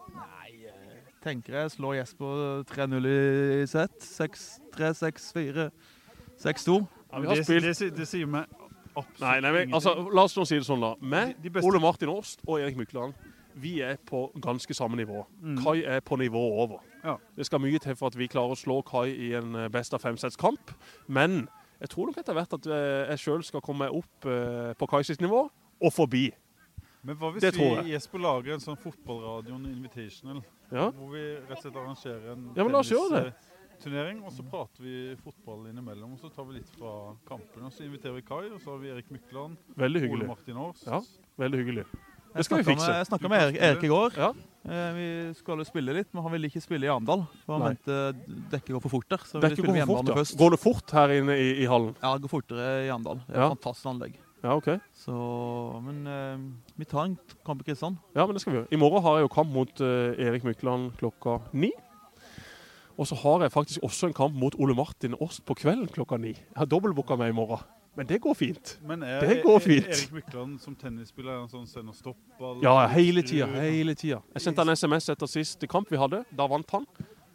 Tenker jeg slår Jesper 3-0 i sett. 6-3, 6-4, 6-2. Ja, vi har spilt. Det sier meg absolutt Nei, altså, la oss nå si det sånn da. Ole Martin Årst og Erik Mykland, vi er på ganske samme nivå. Kai er på nivå over. Ja. Det skal mye til for at vi klarer å slå Kai i en best av 5-sets-kamp, men jeg tror nok etter hvert at jeg selv skal komme opp på Kais nivå og forbi. Men hva hvis vi Jesper lager en sånn fotballradio, en invitational, hvor vi rett og slett arrangerer en tennisturnering, og så prater vi fotball innimellom, og så tar vi litt fra kampen, og så inviterer vi Kai, og så har vi Erik Mykland, Ole Martin Årst. Ja, veldig hyggelig. Det skal vi fikse. Jeg snakket med Erik i går. Ja. Vi skulle spille litt, men han ville ikke spille i Arendal, for han mente dekket går for fort der. Så dekket går for fort, ja. Går det fort her inne i hallen? Ja, det går fortere i Arendal. Det er et fantastisk anlegg. Ja, ok. Så, men vi tar en kamp i Kristian. Ja, men det skal vi gjøre. I morgen har jeg jo kamp mot Erik Mykland klokka 9. Og så har jeg faktisk også en kamp mot Ole Martin Årst på kvelden klokka 9. Jeg har dobbeltbooket meg i morgen. Men det går fint. Men det går fint. Erik Mykland som tennisspiller er en sånn send og stopp-ball? Ja, hele tiden. Jeg sendte en SMS etter siste kamp vi hadde. Da vant han.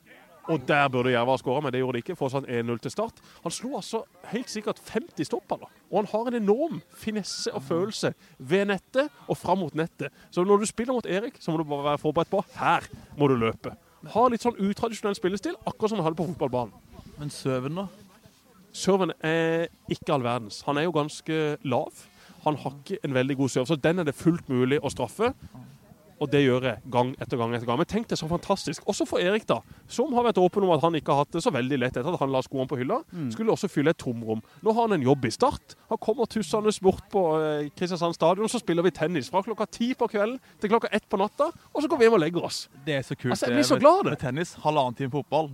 Og der burde Jerva ha skåret, men det gjorde det ikke. Fortsatt 1-0 til start. Han slo altså helt sikkert 50 stoppballer. Og han har en enorm finesse og følelse ved nettet og frem mot nettet. Så når du spiller mot Erik, så må du bare være forberedt på her må du løpe. Ha litt sånn utradisjonell spillestil, akkurat som han hadde på fotballbanen. Men serven da? Serven er ikke all verdens. Han er jo ganske lav. Han har ikke en veldig god serve, så den er det fullt mulig å straffe. Og det gjør jeg gang etter gang etter gang. Men tenk det så fantastisk. Også for Erik da, som har vært åpen om at han ikke har hatt det så veldig lett etter at han la skoene på hylla, skulle også fylle et tomrom. Nå har han en jobb i Start. Han kommer tussende bort på Kristiansand stadion, så spiller vi tennis fra klokka 10 på kvelden til klokka 1 på natta, og så går vi hjem og legger oss. Det er så kult. Altså, jeg blir så glad med tennis, 1,5 time fotball.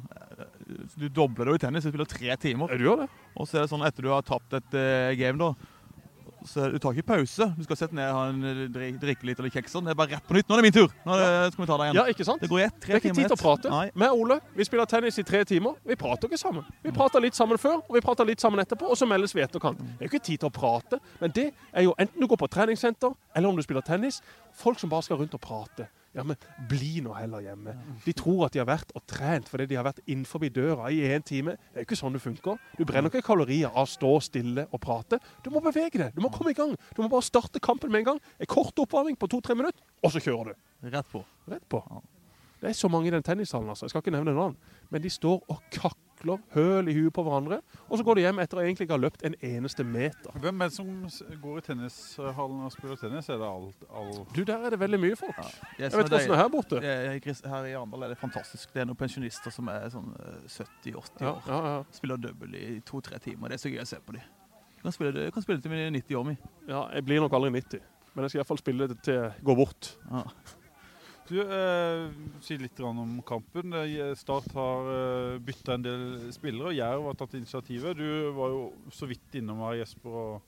Du dobler det jo i tennis, du spiller 3 timer. Ja, du gjør det. Og så er det sånn, etter du har tapt et game da, så du tar ikke pause. Du skal sette ned, drikke litt eller kjekser. Det er bare rett på nytt. Nå er det min tur. Nå skal vi ta deg igjen. Ja, ikke sant? Det går i 3 timer. Det er ikke tid til å prate. Nei. Med Ole, vi spiller tennis i 3 timer. Vi prater ikke sammen. Vi prater litt sammen før, og vi prater litt sammen etterpå, og så meldes vi etterkant. Det er jo ikke tid til å prate, men det er jo enten du går på treningssenter, eller om du spiller tennis. Folk som bare skal rundt og prate. Ja, men bli nå heller hjemme. De tror at de har vært og trent fordi de har vært innenfor døra i 1 time. Det er jo ikke sånn det funker. Du brenner ikke kalorier av å stå stille og prate. Du må bevege deg. Du må komme i gang. Du må bare starte kampen med en gang. En kort oppvarming på 2-3 minutter, og så kjører du. Rett på. Rett på. Det er så mange i den tennishallen, altså. Jeg skal ikke nevne navn. Men de står og kakler, høl i huet på hverandre, og så går de hjem etter å egentlig ikke ha løpt en eneste meter. Hvem er det som går i tennishallen og spiller tennis? Er det all... Du, der er det veldig mye folk. Ja. Jeg vet ikke hvordan det er her borte. Her i Arendal er det fantastisk. Det er noen pensjonister som er sånn 70-80 år. Ja. Spiller double i 2-3 timer. Det er så gøy å se på de. Du kan spille til 90 år, mi. Ja, jeg blir nok aldri 90. Men jeg skal i hvert fall spille det til jeg går bort. Ja. Du, si litt om kampen. Start har byttet en del spillere, og Jerv har tatt initiativet. Du var jo så vidt innom her, Jesper,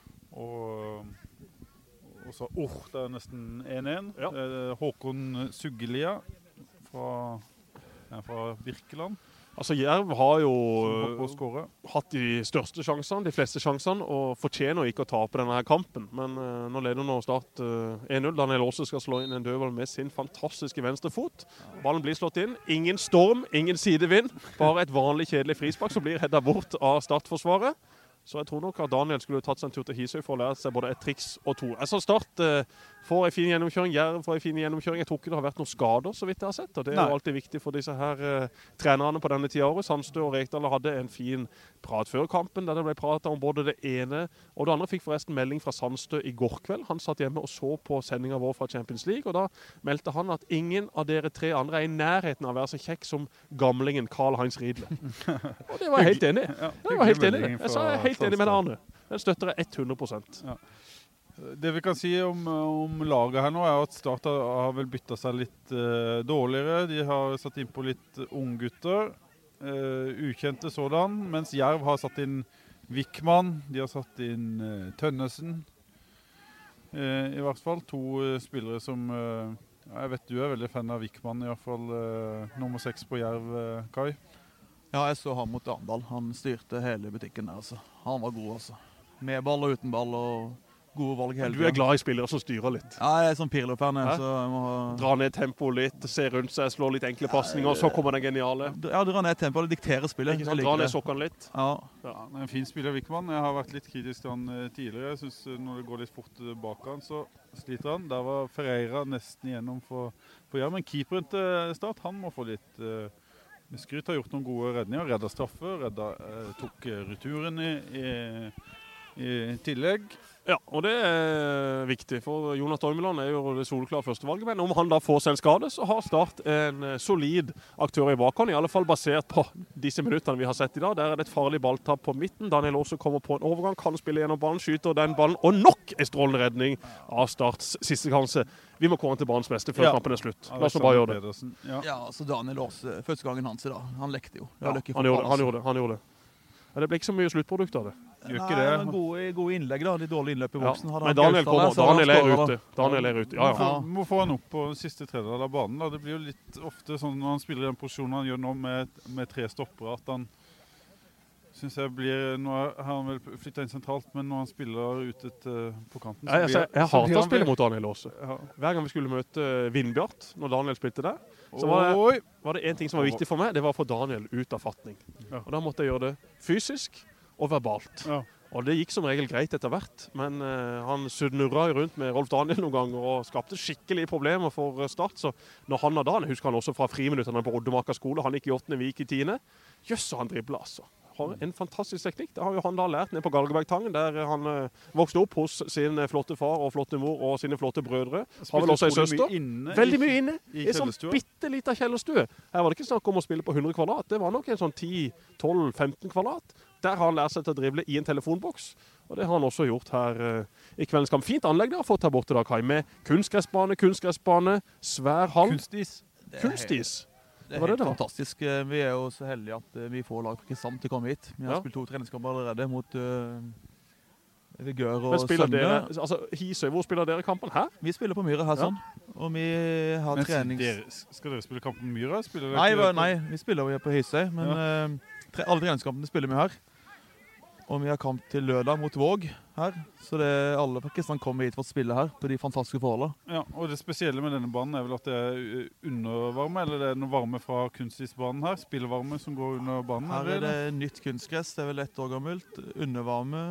og sa, det er nesten 1-1. Ja. Håkon Suggelia fra Birkeland. Altså, Jerv har jo hatt de største sjansene, de fleste sjansene, og fortjener ikke å tape denne her kampen. Men nå leder nå Start 1-0. Daniel Aase skal slå inn en dødball med sin fantastiske venstre fot. Ballen blir slått inn. Ingen storm, ingen sidevind. Bare et vanlig kjedelig frispark som blir heddet bort av Start-forsvaret. Så jeg tror nok at Daniel skulle tatt seg en tur til Hisøy for å lære seg både et triks og to. Jeg så Start får en fin gjennomkjøring, Jerv får en fin gjennomkjøring. Jeg tror ikke det har vært noen skader, så vidt jeg har sett. Og det er jo alltid viktig for disse her trenerne på denne tida året. Sandstø og Rekdal hadde en fin prat før kampen, der det ble pratet om både det ene og det andre. Fikk forresten melding fra Sandstø i går kveld. Han satt hjemme og så på sendingen vår fra Champions League, og da meldte han at ingen av dere tre andre er i nærheten av å være så kjekk som gamlingen Karl-Heinz Riedle. Og det var jeg helt enig i. Jeg var helt enig i det. Jeg sa jeg er helt enig med det andre. Den støtter jeg 100%. Ja. Det vi kan si om laget her nå er at Start har vel byttet seg litt dårligere. De har satt inn på litt unggutter, ukjente sådan, mens Jerv har satt inn Wickman, de har satt inn Tønnesen. I hvert fall 2 spillere som, jeg vet du er veldig fan av Wickman, i hvert fall nummer 6 på Jerv, Kai. Ja, jeg så han mot Arendal. Han styrte hele butikken der, altså. Han var god, altså. Med ball og uten ball og gode valg hele tiden. Du er glad i spillere som styrer litt? Ja, jeg er sånn Pirlo-fan, så jeg må dra ned tempoet litt, se rundt seg, slå litt enkle passninger, og så kommer den geniale. Ja, dra ned tempoet og diktere spillet. Ikke sant, dra ned sokkene litt. Ja. Han er en fin spiller, Wickman. Jeg har vært litt kritisk til han tidligere. Jeg synes når det går litt fort bak han, så sliter han. Der var Ferreira nesten igjennom for Jerv, men keeperen til Start, han må få litt skryt. Har gjort noen gode redninger, reddet straffer, tok returen i tillegg. Ja, og det er viktig, for Jonas Dormeland er jo det soleklare førstevalget, men om han da får seg en skade, så har Start en solid aktør i bakhånd, i alle fall basert på disse minuttene vi har sett i dag. Der er det et farlig balltapp på midten. Daniel Aase kommer på en overgang, kan spille gjennom ballen, skyter den ballen, og nok en strålende redning av Starts siste kanse. Vi må komme til banens beste før kampen er slutt. La oss bare gjøre det. Ja, altså Daniel Aase, første gangen hans i dag, han lekte jo. Ja, han gjorde det. Ja, det ble ikke så mye sluttprodukt av det. Gjør ikke det. Gode innlegg da, de dårlige innløp i boksen. Ja. Men Daniel er ute. Daniel er ute. Ja. Må få han opp på siste tredjedel av banen. Da. Det blir jo litt ofte sånn når han spiller i den posisjonen han gjør nå med 3 stoppere, at han synes jeg blir, nå har han vel flyttet inn sentralt, men når han spiller ute på kanten... Jeg hater å spille mot Daniel også. Ja. Hver gang vi skulle møte Vindbjart, når Daniel spilte der, så var det en ting som var viktig for meg, det var å få Daniel ut av fatning. Ja. Og da måtte jeg gjøre det fysisk og verbalt. Ja. Og det gikk som regel greit etter hvert, men han snurret rundt med Rolf Daniel noen ganger og skapte skikkelig problemer for Start. Så når han og Dan, jeg husker han også fra friminutterne på Oddemaker skole, han gikk i 8. vik i 10. Jøss, han driblet altså. Har en fantastisk teknikk. Det har jo han da lært ned på Galgebergtangen, der han vokste opp hos sin flotte far og flotte mor og sine flotte brødre. Har vel også en søster. Veldig mye inne. I en sånn bitteliten kjellerstue. Her var det ikke snakk om å spille på 100 kvadrat. Det var nok en sånn 10, 12, 15 kvadrat. Der har han lært seg til å drible i en telefonboks. Og det har han også gjort her i kveldens kamp. Fint anlegg der fått her borte da, Kai, med kunstgressbane, svær hall. Kunstis. Det er helt fantastisk. Vi er jo så heldige at vi får lag fra Kristiansand til å komme hit. Vi har spilt 2 treningskamper allerede mot Vigør og Sønne. Altså, Hisøy, hvor spiller dere kampen her? Vi spiller på Myra her, sånn. Og vi har Skal dere spille kamp på Myra? Nei, vi spiller jo på Hisøy, men alle treningskampene spiller vi her. Og vi har kamp til lørdag mot Våg her, så alle fra Kristiansand kommer hit for å spille her på de fantastiske forholdene. Ja, og det spesielle med denne banen er vel at det er undervarme, eller det er noe varme fra kunstisbanen her, spillvarme som går under banen? Her er det nytt kunstgress, det er vel 1 år gammelt, undervarme.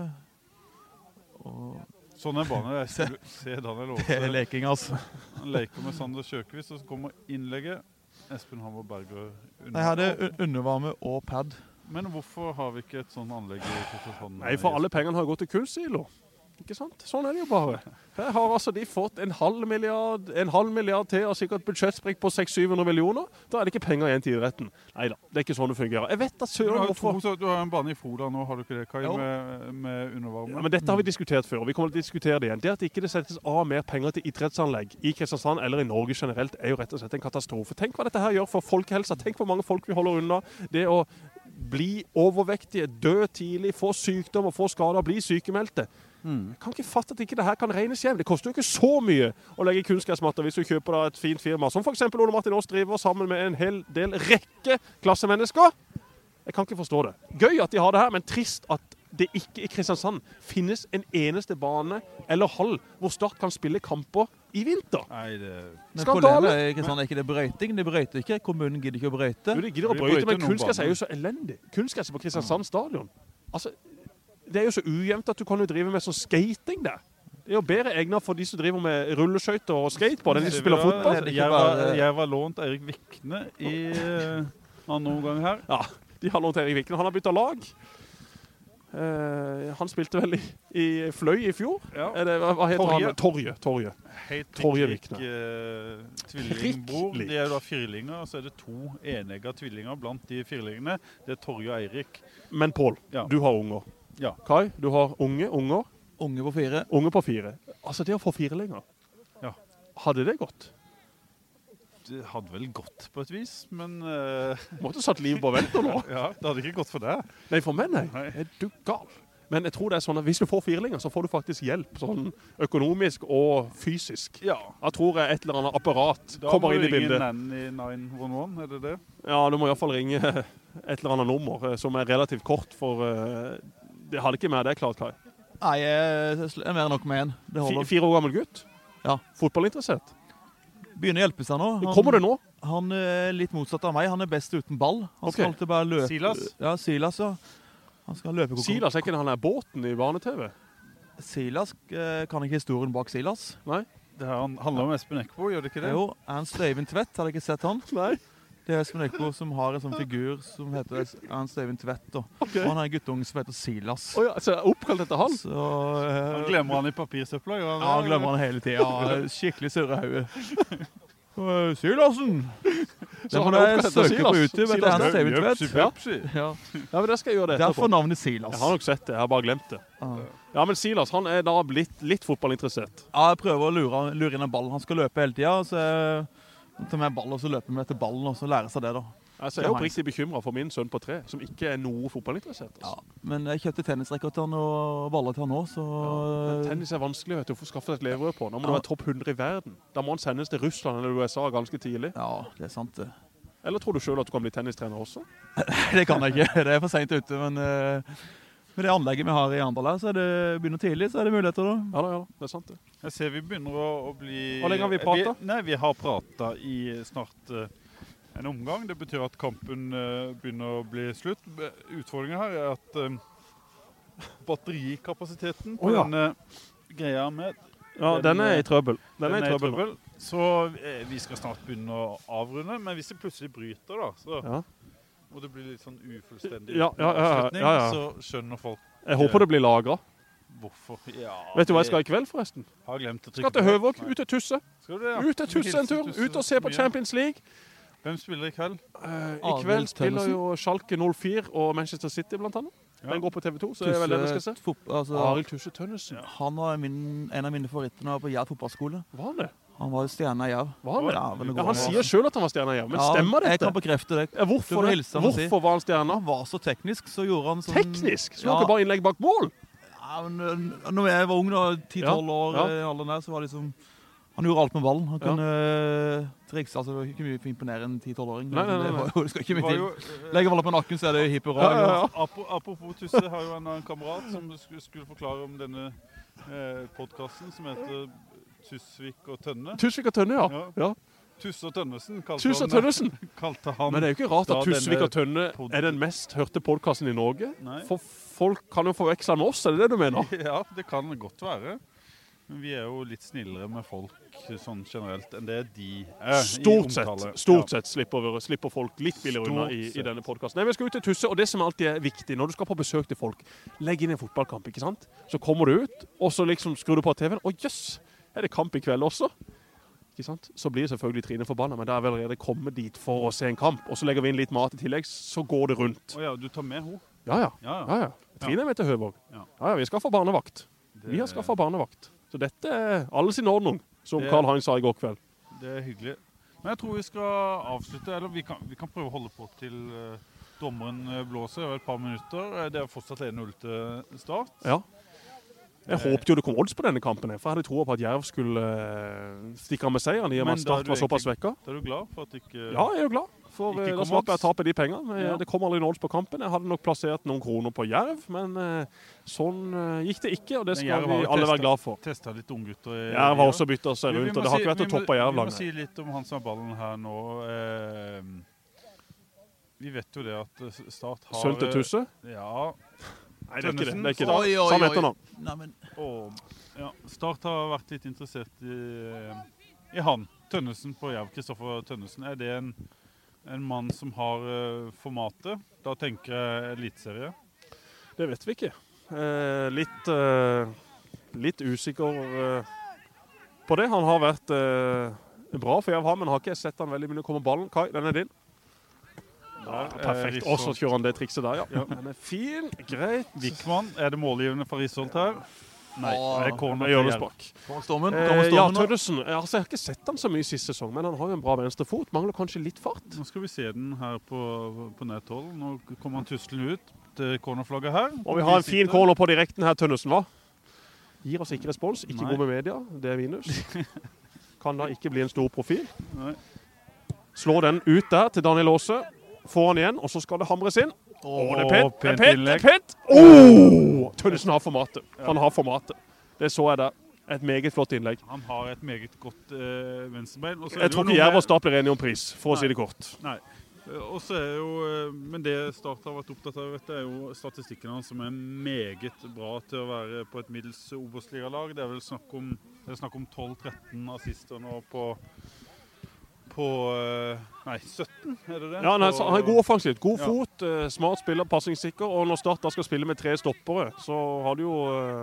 Sånn er banen, jeg ser Daniel Aase. Det er leking, altså. Han leker med Sander Kjøkvist, og så kommer innlegget. Espen Hammer Berger. Nei, her er det undervarme og pad. Men hvorfor har vi ikke et sånt anlegg i Kristiansand? Nei, for alle pengene har gått til kunstsilo. Ikke sant? Sånn er det jo bare. Her har altså de fått en halv milliard til, og sikkert budsjettsprekk på 600-700 millioner. Da er det ikke penger igjen til idretten. Neida, det er ikke sånn det fungerer. Jeg vet at søren hvorfor... Du har en bane i Froda nå, har du ikke det, Kai, med undervarme? Ja, men dette har vi diskutert før, og vi kommer til å diskutere det igjen. Det at ikke det settes av mer penger til idrettsanlegg i Kristiansand eller i Norge generelt, er jo rett og slett en katastrofe. Tenk hva dette her gjør for folkehelsa. Tenk hvor mange folk vi holder unna. Det å bli overvektige, dø tidlig, få sykdom og få skader, bli sykemeldte. Jeg kan ikke fatte at ikke det her kan regnes hjem. Det koster jo ikke så mye å legge kunstgressmatter hvis du kjøper da et fint firma, som for eksempel Ole Martin Aas driver sammen med en hel del rekke klassemennesker. Jeg kan ikke forstå det. Gøy at de har det her, men trist at det ikke i Kristiansand finnes en eneste bane eller hall hvor Start kan spille kamper i vinter. Nei, det... Men Skandale! problemet er ikke sånn, er ikke det brøyting? De brøyter ikke. Kommunen gidder ikke å brøyte. Jo, de gidder å Vi brøyte, brøyter men noen kunstgress er baner. jo så elendig. Kunstgress på Kristiansand stadion. Altså, det er jo så ujevnt at du kan jo drive med sånn skating der. Det er jo bedre egnet for de som driver med rulleskøyter og skateboard enn de som spiller fotball. Jeg var lånt Erik Vikne i andre omgang her. Ja, de har lånt Erik Vikne. Han har byttet lag. Han spilte vel i Fløy i fjor. Ja. Hva heter Torje. han? Torje. Helt Torje prikk Vikne. Tvillingbror. Prikk lik. De er jo da firlinger, og så er det 2 enegga tvillinger blant de firlingene. Det er Torje og Eirik. Men Pål, Ja. du har unger. Ja. Kai, du har unger. Unge på 4. Unge på 4. Altså det å få firlinger. Ja. Hadde det gått? Det hadde vel gått på et vis, men Måtte satt liv på vent nå. ja, det hadde ikke gått for deg. Nei, for meg nei. Nei. Er du gal? Men jeg tror det er sånn at hvis du får firlinger, så får du faktisk hjelp. Sånn økonomisk og fysisk. Ja. Jeg tror et eller annet apparat Da kommer må inn du i ringe bildet. Nanny 911, er det det? Ja, du må i hvert fall ringe et eller annet nummer som er relativt kort, for det hadde ikke med det klart, Kai. Nei, jeg er mer enn nok med en. Det holder. 4 år gammel gutt? Ja. Fotballinteressert? Begynner å hjelpe seg nå. Kommer det nå? Han er litt motsatt av meg. Han er best uten ball. Han Ok. skal alltid bare løpe. Silas? Ja, Silas, ja. Han skal løpe. Silas er ikke det han er båten i barne-TV? Silas, kan ikke historien bak Silas? Nei? Det her handler om Espen Eckbo, gjør det ikke det? Jo, Ernst Øyvind Tvedt, har dere ikke sett han? Nei. Det er Espen Eckbo som har en sånn figur som heter Ernst Øyvind Tvedt. Og han har en guttunge som heter Silas. Åja, så er oppkalt etter han? Så Han glemmer han i papirsøpla, gjør han det? ja, han glemmer han hele tiden. Skikkelig surre hauet. Silasen! Det Så må han er jeg oppkalt etter søke på Silas. YouTube etter Silas Ernst Øyvind Jøpsi, Tvedt. Pepsi. Ja. Ja, men det skal jeg gjøre det etterpå. Derfor navnet Silas. Jeg har nok sett det, jeg har bare glemt det. Ja. Ja, men Silas, han er da blitt litt fotballinteressert. Ja, jeg prøver å lure inn en ball. Han skal løpe hele tiden, så jeg tar med ball, og så løper vi etter ballen, og så lærer seg det da. Altså, jeg er oppriktig bekymret for min sønn på 3, som ikke er noe fotballinteressert. Ja, Altså. men jeg kjøpte tennisrekker til han og baller til han nå, så... Men tennis er vanskelig, vet du, å få skaffet et levebrød på. Nå må du Ja. være topp 100 i verden. Da må han sendes til Russland eller USA ganske tidlig. Ja, det er sant det. Eller tror du selv at du kan bli tennistrener også? Det kan jeg ikke, det er for sent ute, men med det anlegget vi har i Arendal her, så er det begynner tidlig, så er det muligheter da. Ja, det er sant det. Jeg ser vi begynner å bli... Hvor lenge har vi pratet? Vi har pratet i snart en omgang. Det betyr at kampen begynner å bli slutt. Utfordringen her er at batterikapasiteten på Ja. denne greia med... Ja, den er i trøbbel. Den er i trøbbel. trøbbel. Så vi skal snart begynne å avrunde, men hvis det plutselig bryter da, så Ja. må det bli litt sånn ufullstendig Ja. avslutning, Ja. så skjønner folk Jeg håper det blir lagret. hvorfor. Ja, Vet du hva jeg skal i kveld forresten? Har glemt å trykke Skal til på. Høvåg, Nei. ut til Tusse. Skal du det, ja? Ut til Tusse en tur, ut og se på Champions League. Hvem spiller i kveld? I kveld spiller jo Schalke 04 og Manchester City blant annet. Ja. Den går på TV 2, så det er vel det vi skal se. Arild Tusse Tønnesen. Han var en av mine favoritter når jeg var på Jerv fotballskole. Var han det? Han var jo stjerne i Jerv. Var han det? Ja, men det går Ja, han an å- sier selv at han var stjerne i Jerv, men Ja, stemmer Jeg dette? kan bekrefte det. Ja, Du hvorfor får det? hilse han og si. Hvorfor var han stjerne? Han var så teknisk, så gjorde han sånn... Teknisk? Så var Ja. det bare innlegg bak mål? Ja, men når jeg var ung, da, 10-12 år, Ja. alderen der, så var det liksom... Han gjorde alt med ballen. Han kunne trikse, altså det var ikke mye for å imponere en 10-12-åring. Nei. Det skal ikke Det mye var til. jo, Legger ballen på nakken, så er det hipp hurra. Ja. Apropos Tusse, har jo en kamerat som skulle forklare om denne podcasten som heter Tusvik og Tønne. Tusvik og Tønne, ja. ja. Tusse og Tønnesen Tusse og Tønnesen. kalte han. Men det er jo ikke rart da at Tusvik denne og Tønne er den mest hørte podcasten i Norge. Nei. For folk kan jo forveksle med oss, er det det du mener? Ja, det kan godt være. Men vi er jo litt snillere med folk sånn generelt enn det de er Stort sett slipper folk litt billigere unna i Stort denne podcasten. Nei, vi skal ut til Tusse, og det som alltid er viktig, når du skal på besøk til folk, legg inn en fotballkamp, ikke sant? Så kommer du ut, og så liksom skrur du på TV-en, og jøss, er det kamp i kveld også? Ikke sant? Så blir selvfølgelig Trine forbannet, men da er vi allerede kommet dit for å se en kamp, og så legger vi inn litt mat i tillegg, så går det rundt. Åja, du tar med henne? Ja. Trine er med til Høvåg. Ja, vi skal få barnevakt. Vi har skaffet barnevakt. Så dette er alle sin ordning, som Karl Heinz sa i går kveld. Det er hyggelig. Men jeg tror vi skal avslutte, eller vi kan prøve å holde på til dommeren blåser over et par minutter. Det er fortsatt 1-0 til start. Ja. Jeg håpte jo det kom odds på denne kampen, for jeg hadde troet på at Jerv skulle stikke av med seieren, i og med at Start var såpass svekket. Da er du glad for at du ikke... Ja, jeg er jo glad, for da slapp jeg å tape de pengene. Det kom aldri noen odds på kampen. Jeg hadde nok plassert noen kroner på Jerv, men sånn gikk det ikke, og det skal vi alle være glad for. Testet litt unggutter. Jerv har også byttet seg rundt, og det har ikke vært å toppe Jerv-laget. Vi må si litt om han som har ballen her nå. Vi vet jo det at Start har... Sønn til Tusse? Ja... Nei, det er ikke det. Samme etternavn. Start har vært litt interessert i han. Tønnesen på Jerv, Kristoffer Tønnesen. Er det en mann som har formatet? Da tenker jeg eliteserie. Det vet vi ikke. Litt usikker på det. Han har vært bra for Jerv, men har ikke sett han veldig mye komme ballen. Kai, den er din. Perfekt. Og så kjører han det trikset der, ja. Den er fin, greit. Wickman, er det målgivende for Risholt her? Nei, det er corner gjør det spak. Ja, Tønnesen, jeg har ikke sett han så mye siste sesong, men han har jo en bra venstre fot. Mangler kanskje litt fart. Nå skal vi se den her på nett hold. Nå kommer han tuslende ut til cornerflagget her. Og vi har en fin corner på direkten her, Tønnesen, hva? Gir oss ikke respons, ikke god med media, det er minus. Kan da ikke bli en stor profil. Nei. Slår den ut der til Daniel Aase. Får han igjen, og så skal det hamres inn. Det er pent! Tønnesen har formatet. Han har formatet. Det så jeg der. Et meget flott innlegg. Han har et meget godt venstrebein. Jeg tror ikke Jerv og Start blir enige om pris, for å si det kort. Nei. Og så er jo, men det Start har vært opptatt av, er jo statistikken hans som er meget bra til å være på et middels Obos-ligalag. Det er vel snakk om 12-13 assister nå på 17, er det det? Ja, han er god offensivt, god fot, smart spiller, passingssikker, og når Start da skal spille med 3 stoppere, så har du jo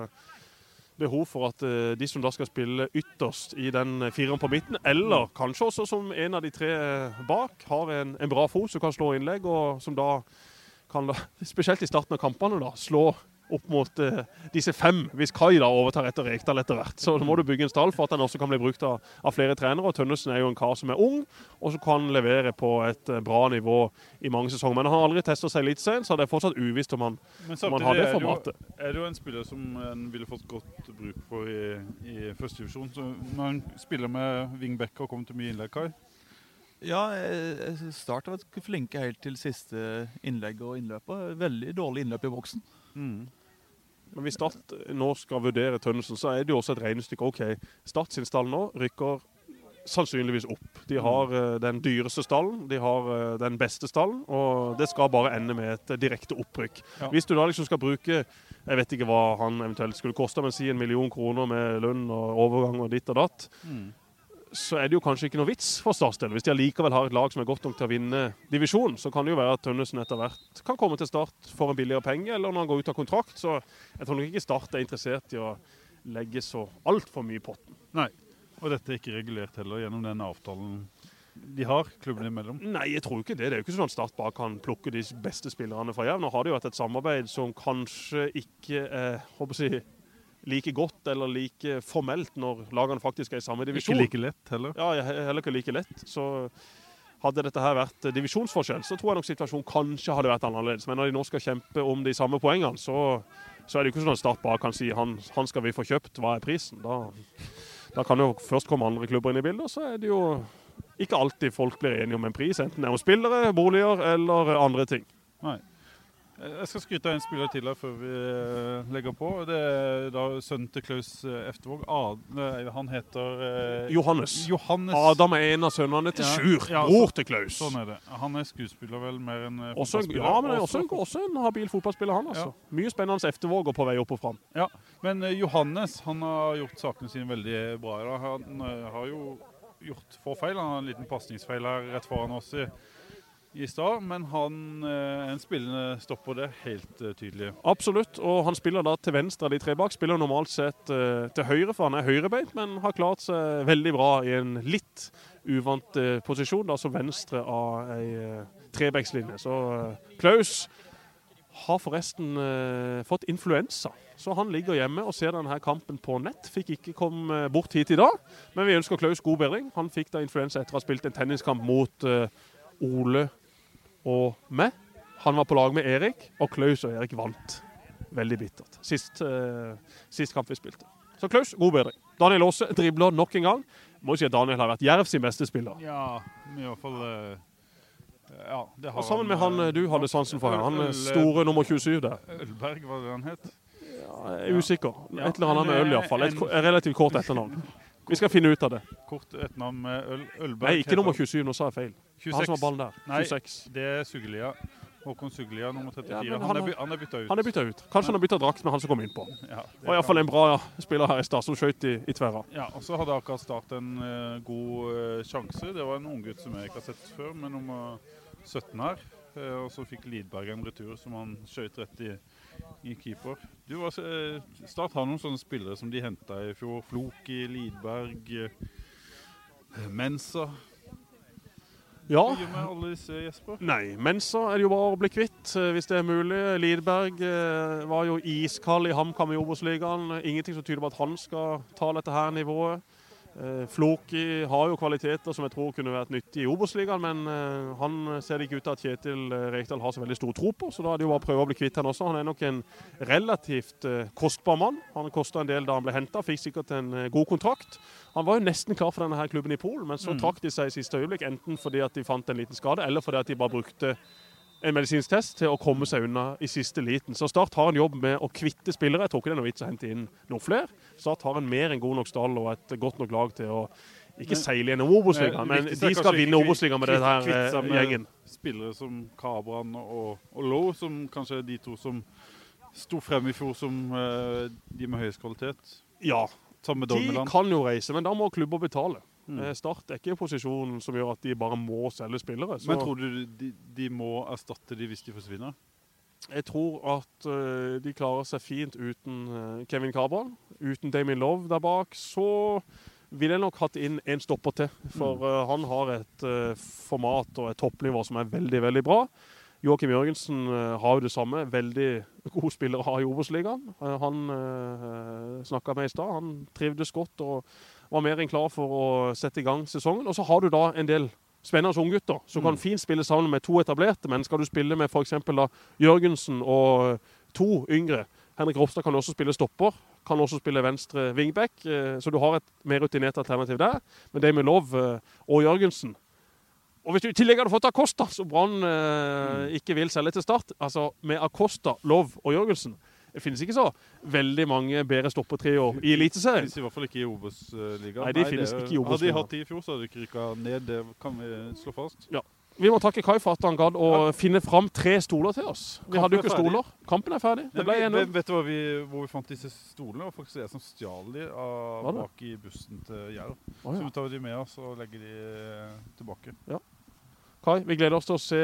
behov for at de som da skal spille ytterst i den 4'eren på midten, eller kanskje også som en av de 3 bak, har en bra fot som kan slå innlegg, og som da kan, spesielt i starten av kampene, da, slå opp mot disse 5, hvis Kai da overtar etter Rekdal etter hvert. Så må du bygge en stall for at den også kan bli brukt av flere trenere, og Tønnesen er jo en kar som er ung, og som kan levere på et bra nivå i mange sesonger. Men han har aldri testet seg litt sen, så det er fortsatt uvisst om han har det formatet. Er det jo en spiller som en ville fått godt bruk for i første divisjon, så når han spiller med wingback og kommer til mye innlegg, Kai? Ja, Start har vært flinke helt til siste innlegg og innløpet. Veldig dårlig innløp i boksen. Men hvis Start nå skal vurdere Tønnesen, så er det jo også et regnestykke. Ok, Start sin stall nå rykker sannsynligvis opp. De har den dyreste stallen, de har den beste stallen, og det skal bare ende med et direkte opprykk. Ja. Hvis du da liksom skal bruke, jeg vet ikke hva han eventuelt skulle koste, men si 1 million kroner med lønn og overgang og ditt og datt, så er det jo kanskje ikke noe vits for Start. Hvis de allikevel har et lag som er godt nok til å vinne divisjonen, så kan det jo være at Tønnesen etter hvert kan komme til Start for en billigere penge, eller når han går ut av kontrakt. Så jeg tror nok ikke Start er interessert i å legge så alt for mye i potten. Nei, og dette er ikke regulert heller gjennom den avtalen de har, klubbene imellom. Nei, jeg tror ikke det. Det er jo ikke sånn at Start bare kan plukke de beste spillerne fra Jerv. Nå har det jo vært et samarbeid som kanskje ikke like godt eller like formelt når lagene faktisk er i samme divisjon. Ikke like lett heller. Ja, heller ikke like lett. Så hadde dette her vært divisjonsforskjell, så tror jeg nok situasjonen kanskje hadde vært annerledes. Men når de nå skal kjempe om de samme poengene, så er det jo ikke sånn at Start bare kan si han skal vi få kjøpt, hva er prisen? Da kan jo først komme andre klubber inn i bildet, så er det jo ikke alltid folk blir enige om en pris, enten det er om spillere, boliger eller andre ting. Nei. Jeg skal skryte av en spiller til her før vi legger på. Det er da sønnen til Klaus Eftervåg. Han heter Johannes. Adam er en av sønnene til Sjur, bror til Klaus. Sånn er det. Han er skuespiller vel mer enn fotballspiller. Ja, men også en habil fotballspiller han. Altså. Ja. Mye spennende Eftervåg og på vei opp og frem. Ja, men Johannes, han har gjort sakene sine veldig bra. Han har jo gjort få feil. Han har en liten passningsfeil her rett foran oss i stad, men han en spillende stopper det helt tydelig. Absolutt, og han spiller da til venstre av de 3 bak, spiller normalt sett til høyre, for han er høyrebeint, men har klart seg veldig bra i en litt uvant posisjon, da som venstre av en 3-backslinje. Så Klaus har forresten fått influensa, så han ligger hjemme og ser denne kampen på nett. Fikk ikke komme bort hit i dag, men vi ønsker Klaus god bedring. Han fikk da influensa etter å ha spilt en tenniskamp mot Ole og meg. Han var på lag med Erik, og Klaus og Erik vant. veldig bittert. Sist kamp vi spilte. Så Klaus, god bedring. Daniel Aase dribler nok en gang. Må jo si at Daniel har vært Jerv sin beste spiller. Ja, i hvert fall... Ja, det har og sammen med han du hadde sansen for her. Han store nummer 27 der. Ølberg, hva det han het? Ja, jeg er usikker. Et eller annet med øl i hvert fall. Et relativt kort etternavn. Vi skal finne ut av det. Kort etternavn med Ølberg. Nei, ikke nummer 27, nå sa jeg feil. 26. Han som har ballen der. 26. Nei, det er Suglia. Håkon Suglia, nummer 34. Ja, han er byttet ut. Han er byttet ut. Kanskje han har byttet drakt med han som kom inn på. Ja, og i hvert fall en bra spiller her i start som skjøt i tverra. Ja, og så hadde akkurat Start en god sjanse. Det var en ung gutt som jeg ikke har sett før, med nummer 17 her. Og så fikk Lidberg en retur som han skjøt rett i keeper. Start har noen sånne spillere som de hentet i fjor. Floki, Lidberg, Mensa. Ja. Hva gjør med alle disse, Jesper? Nei, Mensa er det jo bare å bli kvitt, hvis det er mulig. Lidberg var jo iskald i HamKam i Obos-ligaen. Ingenting som tyder på at han skal ta dette her nivået. Floki har jo kvaliteter som jeg tror kunne vært nyttig i Obos-ligaen, men han ser det ikke ut til at Kjetil Rekdal har så veldig stor tro på, så da er det jo bare å prøve å bli kvitt han også. Han er nok en relativt kostbar mann. Han kostet en del da han ble hentet, fikk sikkert en god kontrakt. Han var jo nesten klar for denne her klubben i Polen, men så trakk de seg i siste øyeblikk, enten fordi at de fant en liten skade, eller fordi at de bare brukte en medisinsk test til å komme seg unna i siste liten. Så Start har en jobb med å kvitte spillere. Jeg tror ikke det er noe vits å hente inn noen flere. Start har en mer enn god nok stall og et godt nok lag til å ikke seile gjennom Obos-ligaen, men de skal vinne Obos-ligaen med denne her gjengen. Spillere som Kabran og Lowe, som kanskje er de to som sto frem i fjor som de med høyest kvalitet. Ja, de kan jo reise, men da må klubber betale. Start er ikke en posisjon som gjør at de bare må selge spillere. Så. Men tror du de må erstatte de hvis de forsvinner? Jeg tror at de klarer seg fint uten Kevin Cabral, uten Damien Love der bak. Så vil jeg nok hatt inn en stopper til, for han har et format og et toppnivå som er veldig, veldig bra. Joakim Jørgensen har jo det samme, veldig gode spillere har i Obos-ligaen. Han snakket med i stad, han trivdes godt og var mer enn klar for å sette i gang sesongen. Og så har du da en del spennende unggutter som kan fint spille sammen med to etablerte, men skal du spille med for eksempel da Jørgensen og to yngre, Henrik Ropstad kan også spille stopper, kan også spille venstre wingback, så du har et mer rutinert alternativ der, men Damien Love og Jørgensen. Og hvis du i tillegg hadde fått Acosta, så Brann ikke vil selge til Start, altså med Acosta, Love og Jørgensen, det finnes ikke så veldig mange bedre stoppertrioer i Eliteserien. Det finnes i hvert fall ikke i Obos-ligaen. Nei, de finnes ikke i Obos-ligaen. Hadde de hatt de i fjor, så hadde de ikke rykket ned, det kan vi slå fast. Ja. Vi må takke Kai for at han gadd å finne fram 3 stoler til oss. Vi hadde jo ikke stoler. Kampen er ferdig. Det ble en. Vet du hvor vi fant disse stolene? Det var faktisk jeg som stjal de bak i bussen til Jerv. Så vi tar de med oss og legger de tilbake. Ja. Kai, vi gleder oss til å se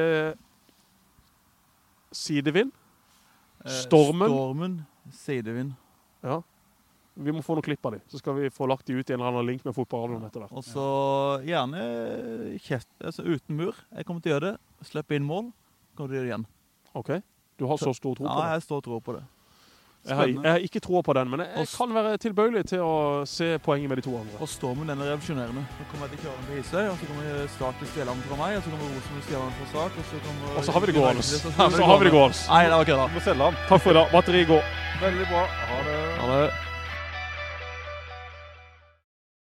sidevind. Stormen, sidevind. Ja. Vi må få noen klipp av de, så skal vi få lagt de ut i en eller annen link med fotballen etter hvert. Og så gjerne altså uten mur. Jeg kommer til å gjøre det. Slipp inn mål, kommer til å gjøre det igjen. Ok, du har så stor tro på det? Ja, jeg står tro på det. Jeg har ikke tro på den, men jeg kan være tilbøyelig til å se poenget med de to andre. Og Stormen, den er revolusjonerende. Så kommer jeg til å kjøre den på Hisøy, og så kommer Start til Stjeland fra meg, og så kommer Rosen til Stjeland fra Start, og så har vi det gående. Så har vi det gående. Nei, det var ikke da. Vi må selge den. Takk for i dag. Batteri går. Veldig bra. Ha det. Ha det.